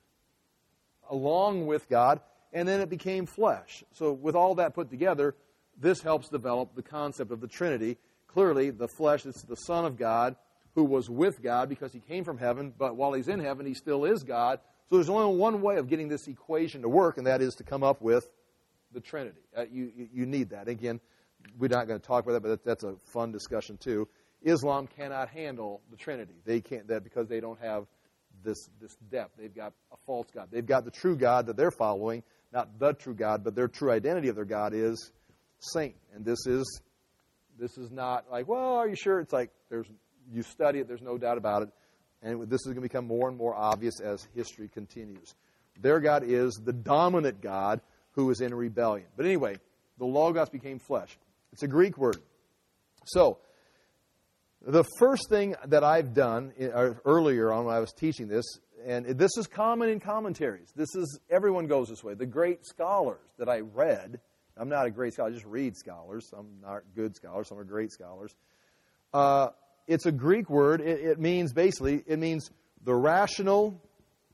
along with God, and then it became flesh. So with all that put together, this helps develop the concept of the Trinity. Clearly, the flesh is the Son of God who was with God because he came from heaven, but while he's in heaven, he still is God. So there's only one way of getting this equation to work, and that is to come up with the Trinity. You need that. Again, we're not going to talk about that, but that's a fun discussion too. Islam cannot handle the Trinity. They can't because they don't have this depth. They've got a false God. They've got the true God that they're following, not the true God, but their true identity of their God is Satan. And this is not like, well, are you sure? It's like you study it, there's no doubt about it. And this is going to become more and more obvious as history continues. Their God is the dominant God who is in rebellion. But anyway, the Logos became flesh. It's a Greek word. So, the first thing that I've done earlier on when I was teaching this, and this is common in commentaries. Everyone goes this way. The great scholars that I read, I'm not a great scholar, I just read scholars. Some are good scholars, some are great scholars. It's a Greek word. It means the rational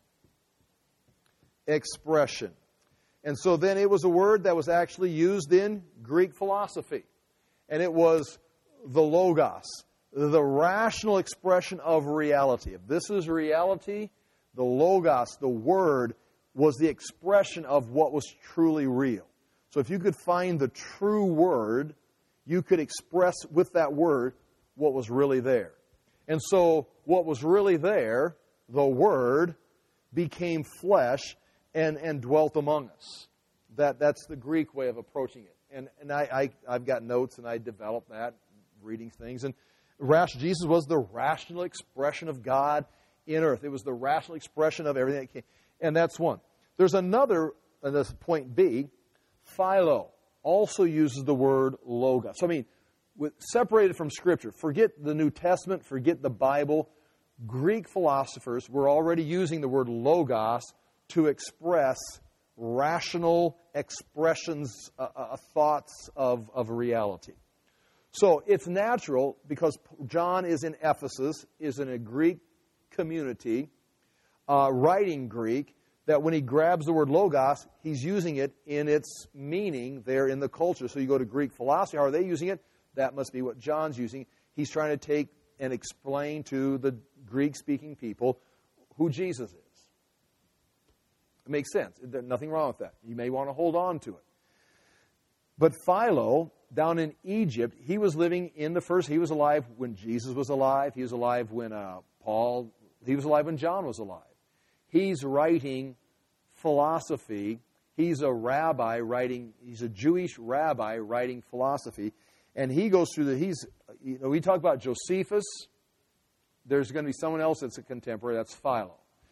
expression. And so then it was a word that was actually used in Greek philosophy. And it was the Logos, the rational expression of reality. If this is reality, the Logos, the Word, was the expression of what was truly real. So if you could find the true Word, you could express with that Word what was really there. And so what was really there, the Word, became flesh and dwelt among us. That's the Greek way of approaching it. And I've got notes, and I developed that, reading things. And Jesus was the rational expression of God in earth. It was the rational expression of everything that came. And that's one. There's another, and that's point B, Philo, also uses the word Logos. So, separated from Scripture. Forget the New Testament, forget the Bible. Greek philosophers were already using the word Logos to express rational expressions, thoughts of reality. So it's natural, because John is in Ephesus, is in a Greek community, writing Greek, that when he grabs the word Logos, he's using it in its meaning there in the culture. So you go to Greek philosophy, how are they using it? that must be what John's using. He's trying to take and explain to the Greek-speaking people who Jesus is. It makes sense. There's nothing wrong with that. You may want to hold on to it. But Philo, down in Egypt, he was living in the first, he was alive when Jesus was alive. He was alive when he was alive when John was alive. He's writing philosophy. He's a rabbi writing, he's a Jewish rabbi writing philosophy. And he goes through we talk about Josephus. There's going to be someone else that's a contemporary, that's Philo.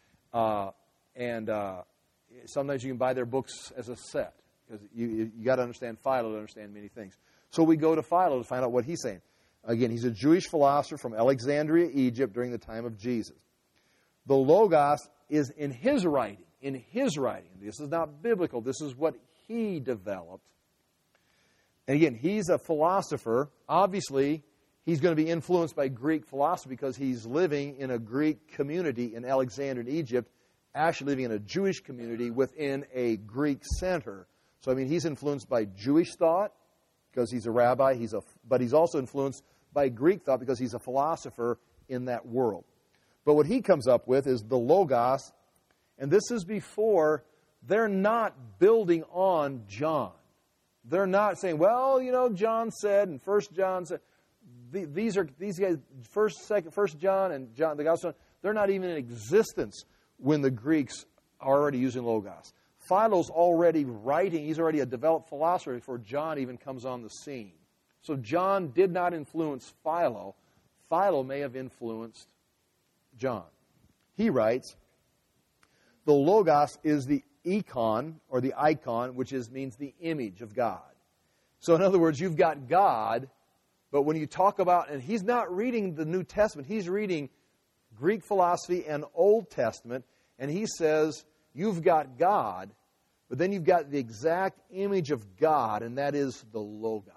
Sometimes you can buy their books as a set, because you got to understand Philo to understand many things. So we go to Philo to find out what he's saying. Again, he's a Jewish philosopher from Alexandria, Egypt, during the time of Jesus. The Logos is in his writing. This is not biblical. This is what he developed. And again, he's a philosopher. Obviously, he's going to be influenced by Greek philosophy because he's living in a Greek community in Alexandria, Egypt, actually living in a Jewish community within a Greek center. So, he's influenced by Jewish thought because he's a rabbi, but he's also influenced by Greek thought because he's a philosopher in that world. But what he comes up with is the Logos, and this is before, they're not building on John. They're not saying, John said, and 1 John said, these guys, 1 John and John, the Gospel, they're not even in existence when the Greeks are already using Logos. Philo's already writing, he's already a developed philosopher before John even comes on the scene. So John did not influence Philo. Philo may have influenced John. He writes, the Logos is the icon, which means the image of God. So in other words, you've got God, but when you talk about, and he's not reading the New Testament, he's reading Greek philosophy and Old Testament, and he says, you've got God, but then you've got the exact image of God, and that is the Logos.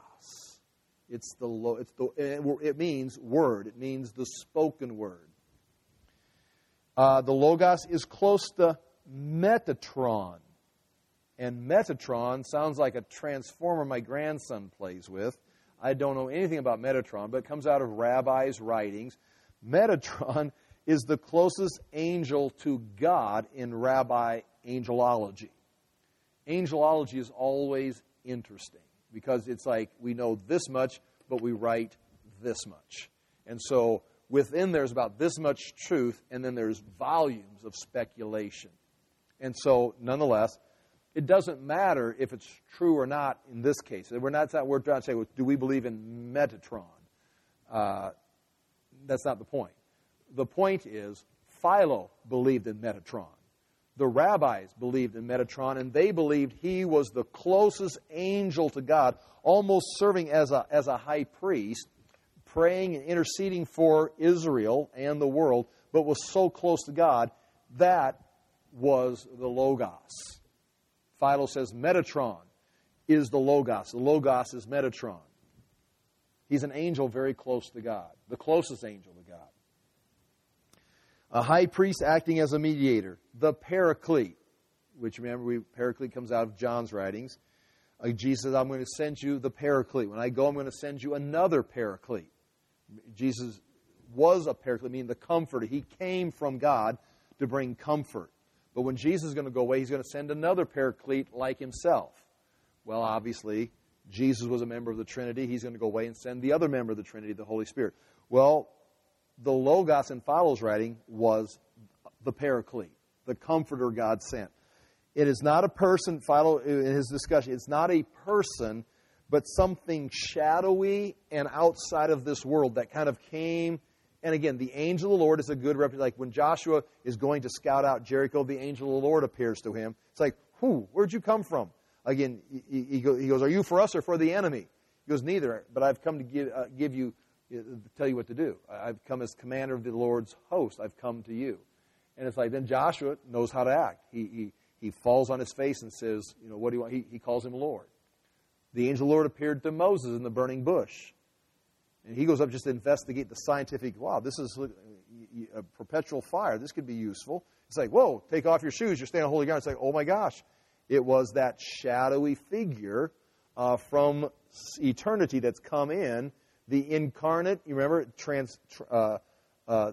It means word. It means the spoken word. The Logos is close to Metatron. And Metatron sounds like a transformer my grandson plays with. I don't know anything about Metatron, but it comes out of rabbis' writings. Metatron is the closest angel to God in rabbi angelology. Angelology is always interesting because it's like we know this much, but we write this much. And so within there's about this much truth, and then there's volumes of speculation. And so, nonetheless, it doesn't matter if it's true or not in this case. We're trying to say, do we believe in Metatron? That's not the point. The point is, Philo believed in Metatron. The rabbis believed in Metatron, and they believed he was the closest angel to God, almost serving as a high priest, praying and interceding for Israel and the world, but was so close to God. That was the Logos. Philo says Metatron is the Logos. The Logos is Metatron. He's an angel very close to God, the closest angel to God. A high priest acting as a mediator. The Paraclete, which remember, Paraclete comes out of John's writings. Jesus says, I'm going to send you the Paraclete. When I go, I'm going to send you another Paraclete. Jesus was a Paraclete, meaning the comforter. He came from God to bring comfort. But when Jesus is going to go away, he's going to send another Paraclete like himself. Well, obviously, Jesus was a member of the Trinity. He's going to go away and send the other member of the Trinity, the Holy Spirit. Well, the Logos in Philo's writing was the Paraclete, the comforter God sent. It is not a person, Philo, in his discussion, it's not a person, but something shadowy and outside of this world that kind of came. And again, the angel of the Lord is a good representation. Like when Joshua is going to scout out Jericho, the angel of the Lord appears to him. It's like, where'd you come from? Again, he goes, are you for us or for the enemy? He goes, neither, but I've come to tell you what to do. I've come as commander of the Lord's host. I've come to you. And it's like, then Joshua knows how to act. He falls on his face and says, what do you want? He calls him Lord. The angel of the Lord appeared to Moses in the burning bush. And he goes up just to investigate the scientific, this is a perpetual fire. This could be useful. It's like, whoa, take off your shoes. You're standing on holy ground. It's like, oh my gosh. It was that shadowy figure from eternity that's come in, the incarnate, you remember, I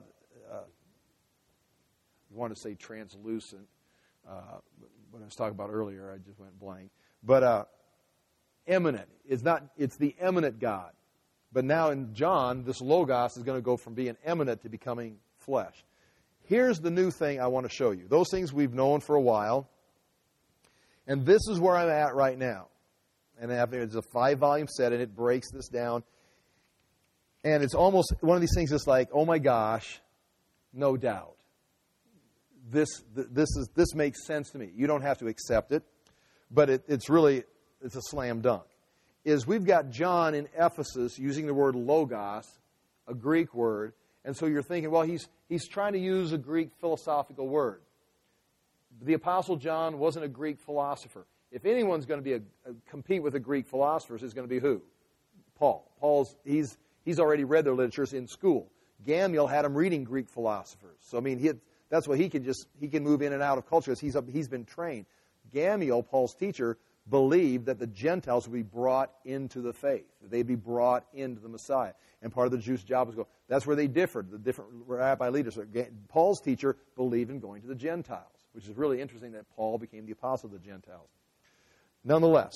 want to say translucent, what I was talking about earlier, I just went blank. But eminent. It's the eminent God. But now in John, this Logos is going to go from being eminent to becoming flesh. Here's the new thing I want to show you. Those things we've known for a while. And this is where I'm at right now. And there's a 5-volume set, and it breaks this down. And it's almost one of these things that's like, oh my gosh, no doubt. This makes sense to me. You don't have to accept it, but it's a slam dunk. We've got John in Ephesus using the word logos, a Greek word, and so you're thinking, well, he's trying to use a Greek philosophical word. The Apostle John wasn't a Greek philosopher. If anyone's going to compete with the Greek philosophers, it's going to be who? Paul. He's already read their literatures in school. Gamaliel had him reading Greek philosophers. So, I mean, that's why he can move in and out of culture because he's been trained. Gamaliel, Paul's teacher, believed that the Gentiles would be brought into the faith. That they'd be brought into the Messiah. And part of the Jews' job was to go. That's where they differed, the different rabbi leaders. Paul's teacher believed in going to the Gentiles, which is really interesting that Paul became the apostle of the Gentiles. Nonetheless,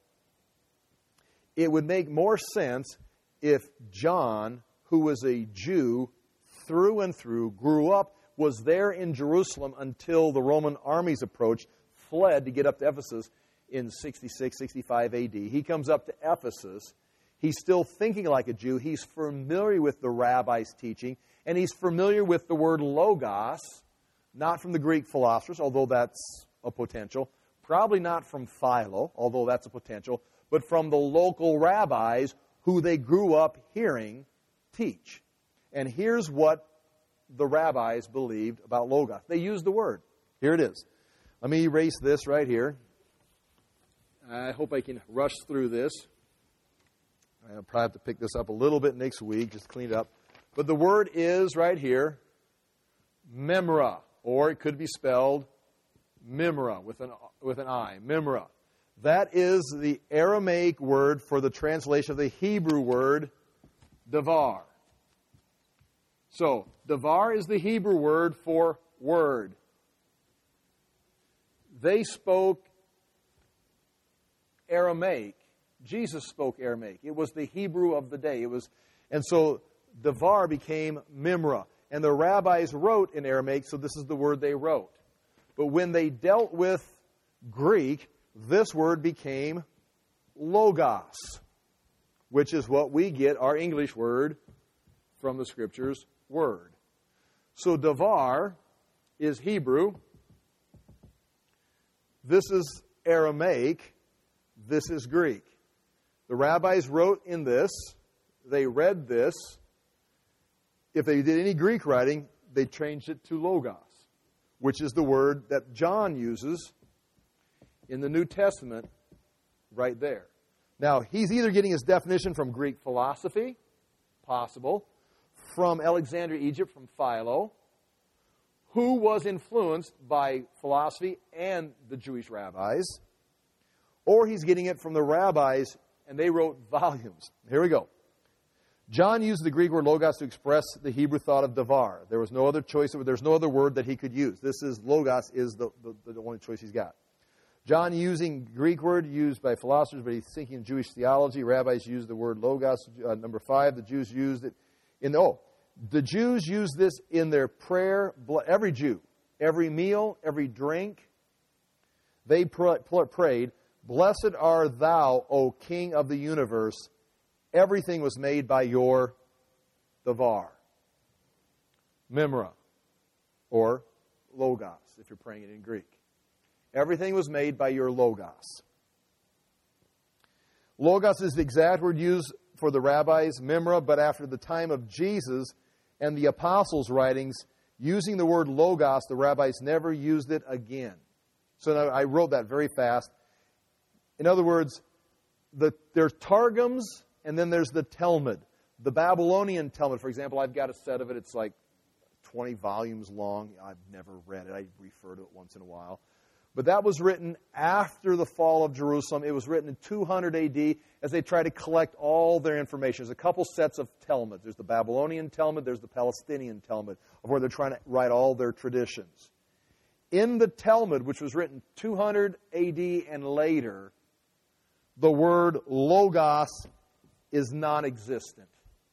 it would make more sense if John, who was a Jew through and through, grew up, was there in Jerusalem until the Roman armies approached, fled to get up to Ephesus in 66, 65 AD. He comes up to Ephesus. He's still thinking like a Jew. He's familiar with the rabbi's teaching, and he's familiar with the word logos, not from the Greek philosophers, although that's a potential, probably not from Philo, although that's a potential, but from the local rabbis who they grew up hearing teach. And here's what the rabbis believed about logos. They used the word. Here it is. Let me erase this right here. I hope I can rush through this. I'll probably have to pick this up a little bit next week, just clean it up. But the word is right here, memra, or it could be spelled mimra with an I, mimra. That is the Aramaic word for the translation of the Hebrew word davar. So, davar is the Hebrew word for word. They spoke Aramaic. Jesus spoke Aramaic. It was the Hebrew of the day. And so davar became mimra. And the rabbis wrote in Aramaic, so this is the word they wrote. But when they dealt with Greek, this word became logos, which is what we get our English word from the Scriptures, word. So davar is Hebrew. This is Aramaic. This is Greek. The rabbis wrote in this. They read this. If they did any Greek writing, they changed it to logos, which is the word that John uses in the New Testament right there. Now, he's either getting his definition from Greek philosophy, possible, from Alexandria, Egypt, from Philo, who was influenced by philosophy and the Jewish rabbis, or he's getting it from the rabbis, and they wrote volumes. Here we go. John used the Greek word logos to express the Hebrew thought of davar. There was no other choice. There's no other word that he could use. This is logos is the only choice he's got. John using Greek word used by philosophers, but he's thinking of Jewish theology. Rabbis used the word logos. Number 5, the Jews used it the Jews used this in their prayer. Every Jew, every meal, every drink, they prayed, "Blessed art thou, O King of the universe. Everything was made by your davar." Memra, or logos, if you're praying it in Greek. Everything was made by your logos. Logos is the exact word used for the rabbis, memra, but after the time of Jesus and the apostles' writings, using the word logos, the rabbis never used it again. So now I wrote that very fast. In other words, there's Targums, and then there's the Talmud. The Babylonian Talmud, for example, I've got a set of it. It's like 20 volumes long. I've never read it. I refer to it once in a while. But that was written after the fall of Jerusalem. It was written in 200 A.D. as they tried to collect all their information. There's a couple sets of Talmud. There's the Babylonian Talmud. There's the Palestinian Talmud, of where they're trying to write all their traditions. In the Talmud, which was written 200 A.D. and later, the word logos is non-existent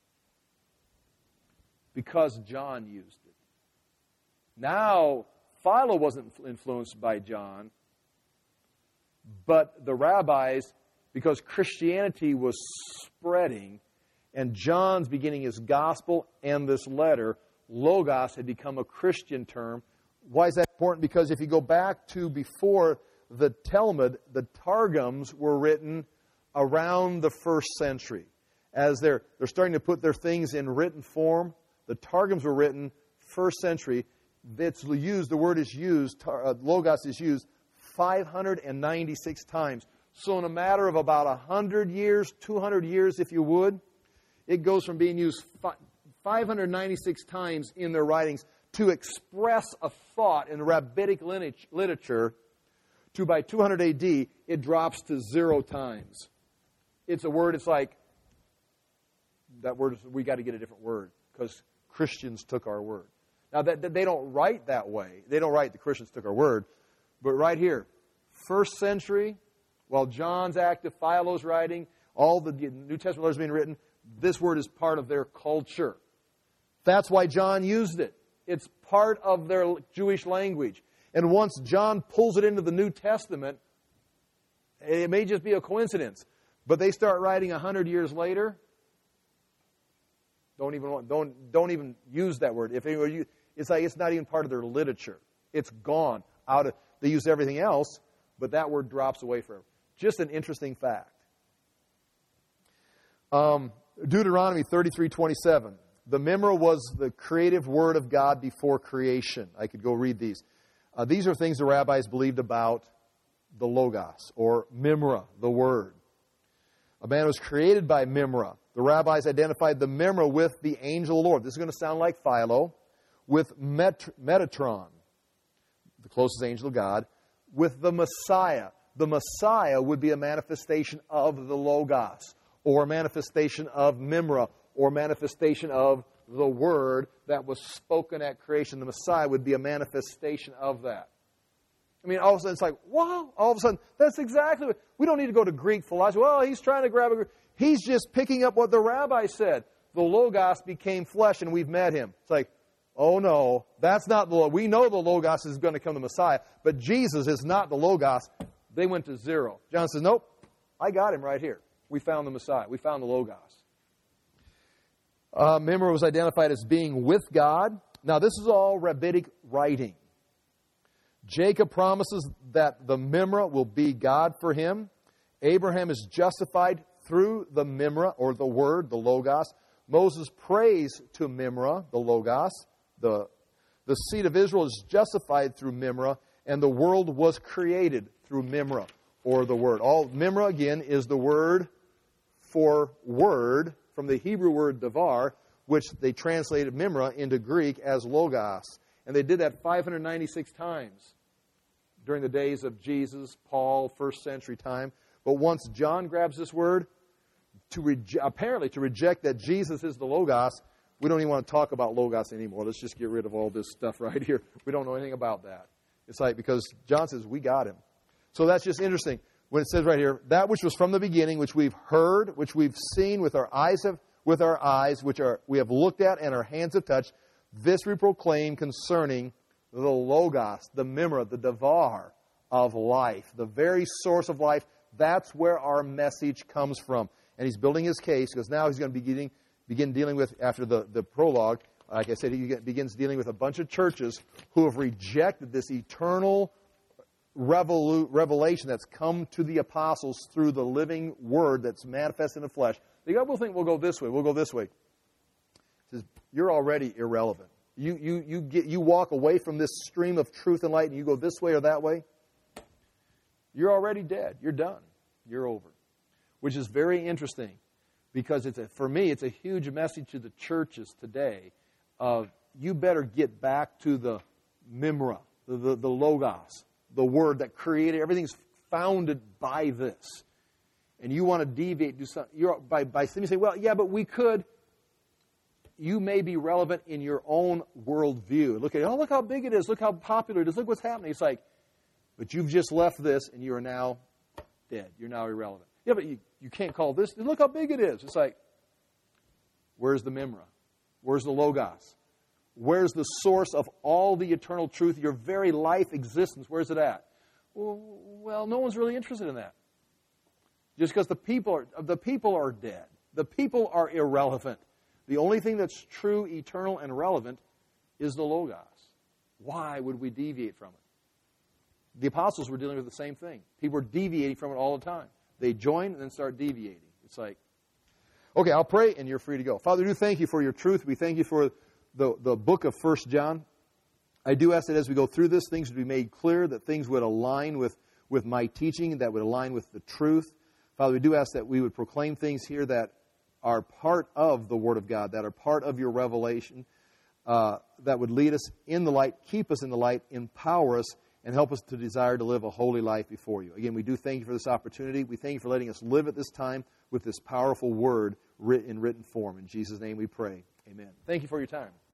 because John used it. Now, Philo wasn't influenced by John, but the rabbis, because Christianity was spreading and John's beginning his gospel and this letter, logos had become a Christian term. Why is that important? Because if you go back to before the Talmud, the Targums were written around the 1st century. As they're starting to put their things in written form, the Targums were written 1st century. It's used, the word is used, logos is used 596 times. So in a matter of about 100 years, 200 years if you would, it goes from being used 596 times in their writings to express a thought in rabbinic literature to by 200 AD, it drops to 0 times. It's a word, it's like, that word, we got to get a different word because Christians took our word. Now, they don't write that way. They don't write the Christians took our word. But right here, 1st century, while John's active, Philo's writing, all the New Testament letters being written, this word is part of their culture. That's why John used it. It's part of their Jewish language. And once John pulls it into the New Testament, it may just be a coincidence, but they start writing 100 years later. Don't even use that word. If anyone, it's like it's not even part of their literature. It's gone out of. They use everything else, but that word drops away forever. Just an interesting fact. Deuteronomy 33:27. The Memra was the creative word of God before creation. I could go read these. These are things the rabbis believed about the Logos, or Memra, the word. A man was created by Memra. The rabbis identified the Memra with the angel of the Lord. This is going to sound like Philo. With Metatron, the closest angel of God. With the Messiah. The Messiah would be a manifestation of the Logos, or a manifestation of Memra, or manifestation of the Word that was spoken at creation. The Messiah would be a manifestation of that. I mean, all of a sudden it's like, wow, all of a sudden, that's exactly what, we don't need to go to Greek philosophy. Well, he's trying to grab a, he's just picking up what the rabbi said. The Logos became flesh and we've met him. It's like, oh no, that's not the Logos. We know the Logos is going to come the Messiah, but Jesus is not the Logos. They went to 0. John says, nope, I got him right here. We found the Messiah. We found the Logos. Memra was identified as being with God. Now, this is all rabbinic writing. Jacob promises that the Memra will be God for him. Abraham is justified through the Memra, or the Word, the Logos. Moses prays to Memra, the Logos. The seed of Israel is justified through Memra, and the world was created through Memra, or the Word. Memra, again, is the word for word, from the Hebrew word davar, which they translated Memra into Greek as Logos. And they did that 596 times during the days of Jesus, Paul, 1st century time. But once John grabs this word, apparently to reject that Jesus is the Logos, we don't even want to talk about Logos anymore. Let's just get rid of all this stuff right here. We don't know anything about that. It's like, because John says, we got him. So that's just interesting. When it says right here, that which was from the beginning, which we've heard, which we've seen with our eyes, which we have looked at and our hands have touched, this we proclaim concerning the Logos, the Memra, the Davar of life, the very source of life. That's where our message comes from. And he's building his case, because now he's going to begin dealing with, after the prologue, like I said, he begins dealing with a bunch of churches who have rejected this eternal revelation that's come to the apostles through the living Word that's manifested in the flesh. The God will think, we'll go this way, we'll go this way. He says, you're already irrelevant. You walk away from this stream of truth and light and you go this way or that way, you're already dead. You're done. You're over. Which is very interesting, because for me, it's a huge message to the churches today of, you better get back to the Memra, the Logos, the Word that created, everything's founded by this. And you want to deviate, do something, by saying, well, yeah, but we could. You may be relevant in your own worldview. Look at it. Oh, look how big it is. Look how popular it is. Look what's happening. It's like, but you've just left this and you are now dead. You're now irrelevant. Yeah, but you can't call this. Look how big it is. It's like, where's the Memra? Where's the Logos? Where's the source of all the eternal truth, your very life existence? Where's it at? Well, no one's really interested in that. Just because the people are dead. The people are irrelevant. The only thing that's true, eternal, and relevant is the Logos. Why would we deviate from it? The apostles were dealing with the same thing. People were deviating from it all the time. They join and then start deviating. It's like, okay, I'll pray and you're free to go. Father, we do thank you for your truth. We thank you for the book of 1 John. I do ask that as we go through this, things would be made clear, that things would align with my teaching, that would align with the truth. Father, we do ask that we would proclaim things here that are part of the Word of God, that are part of your revelation, that would lead us in the light, keep us in the light, empower us, and help us to desire to live a holy life before you. Again, we do thank you for this opportunity. We thank you for letting us live at this time with this powerful Word in written form. In Jesus' name we pray. Amen. Thank you for your time.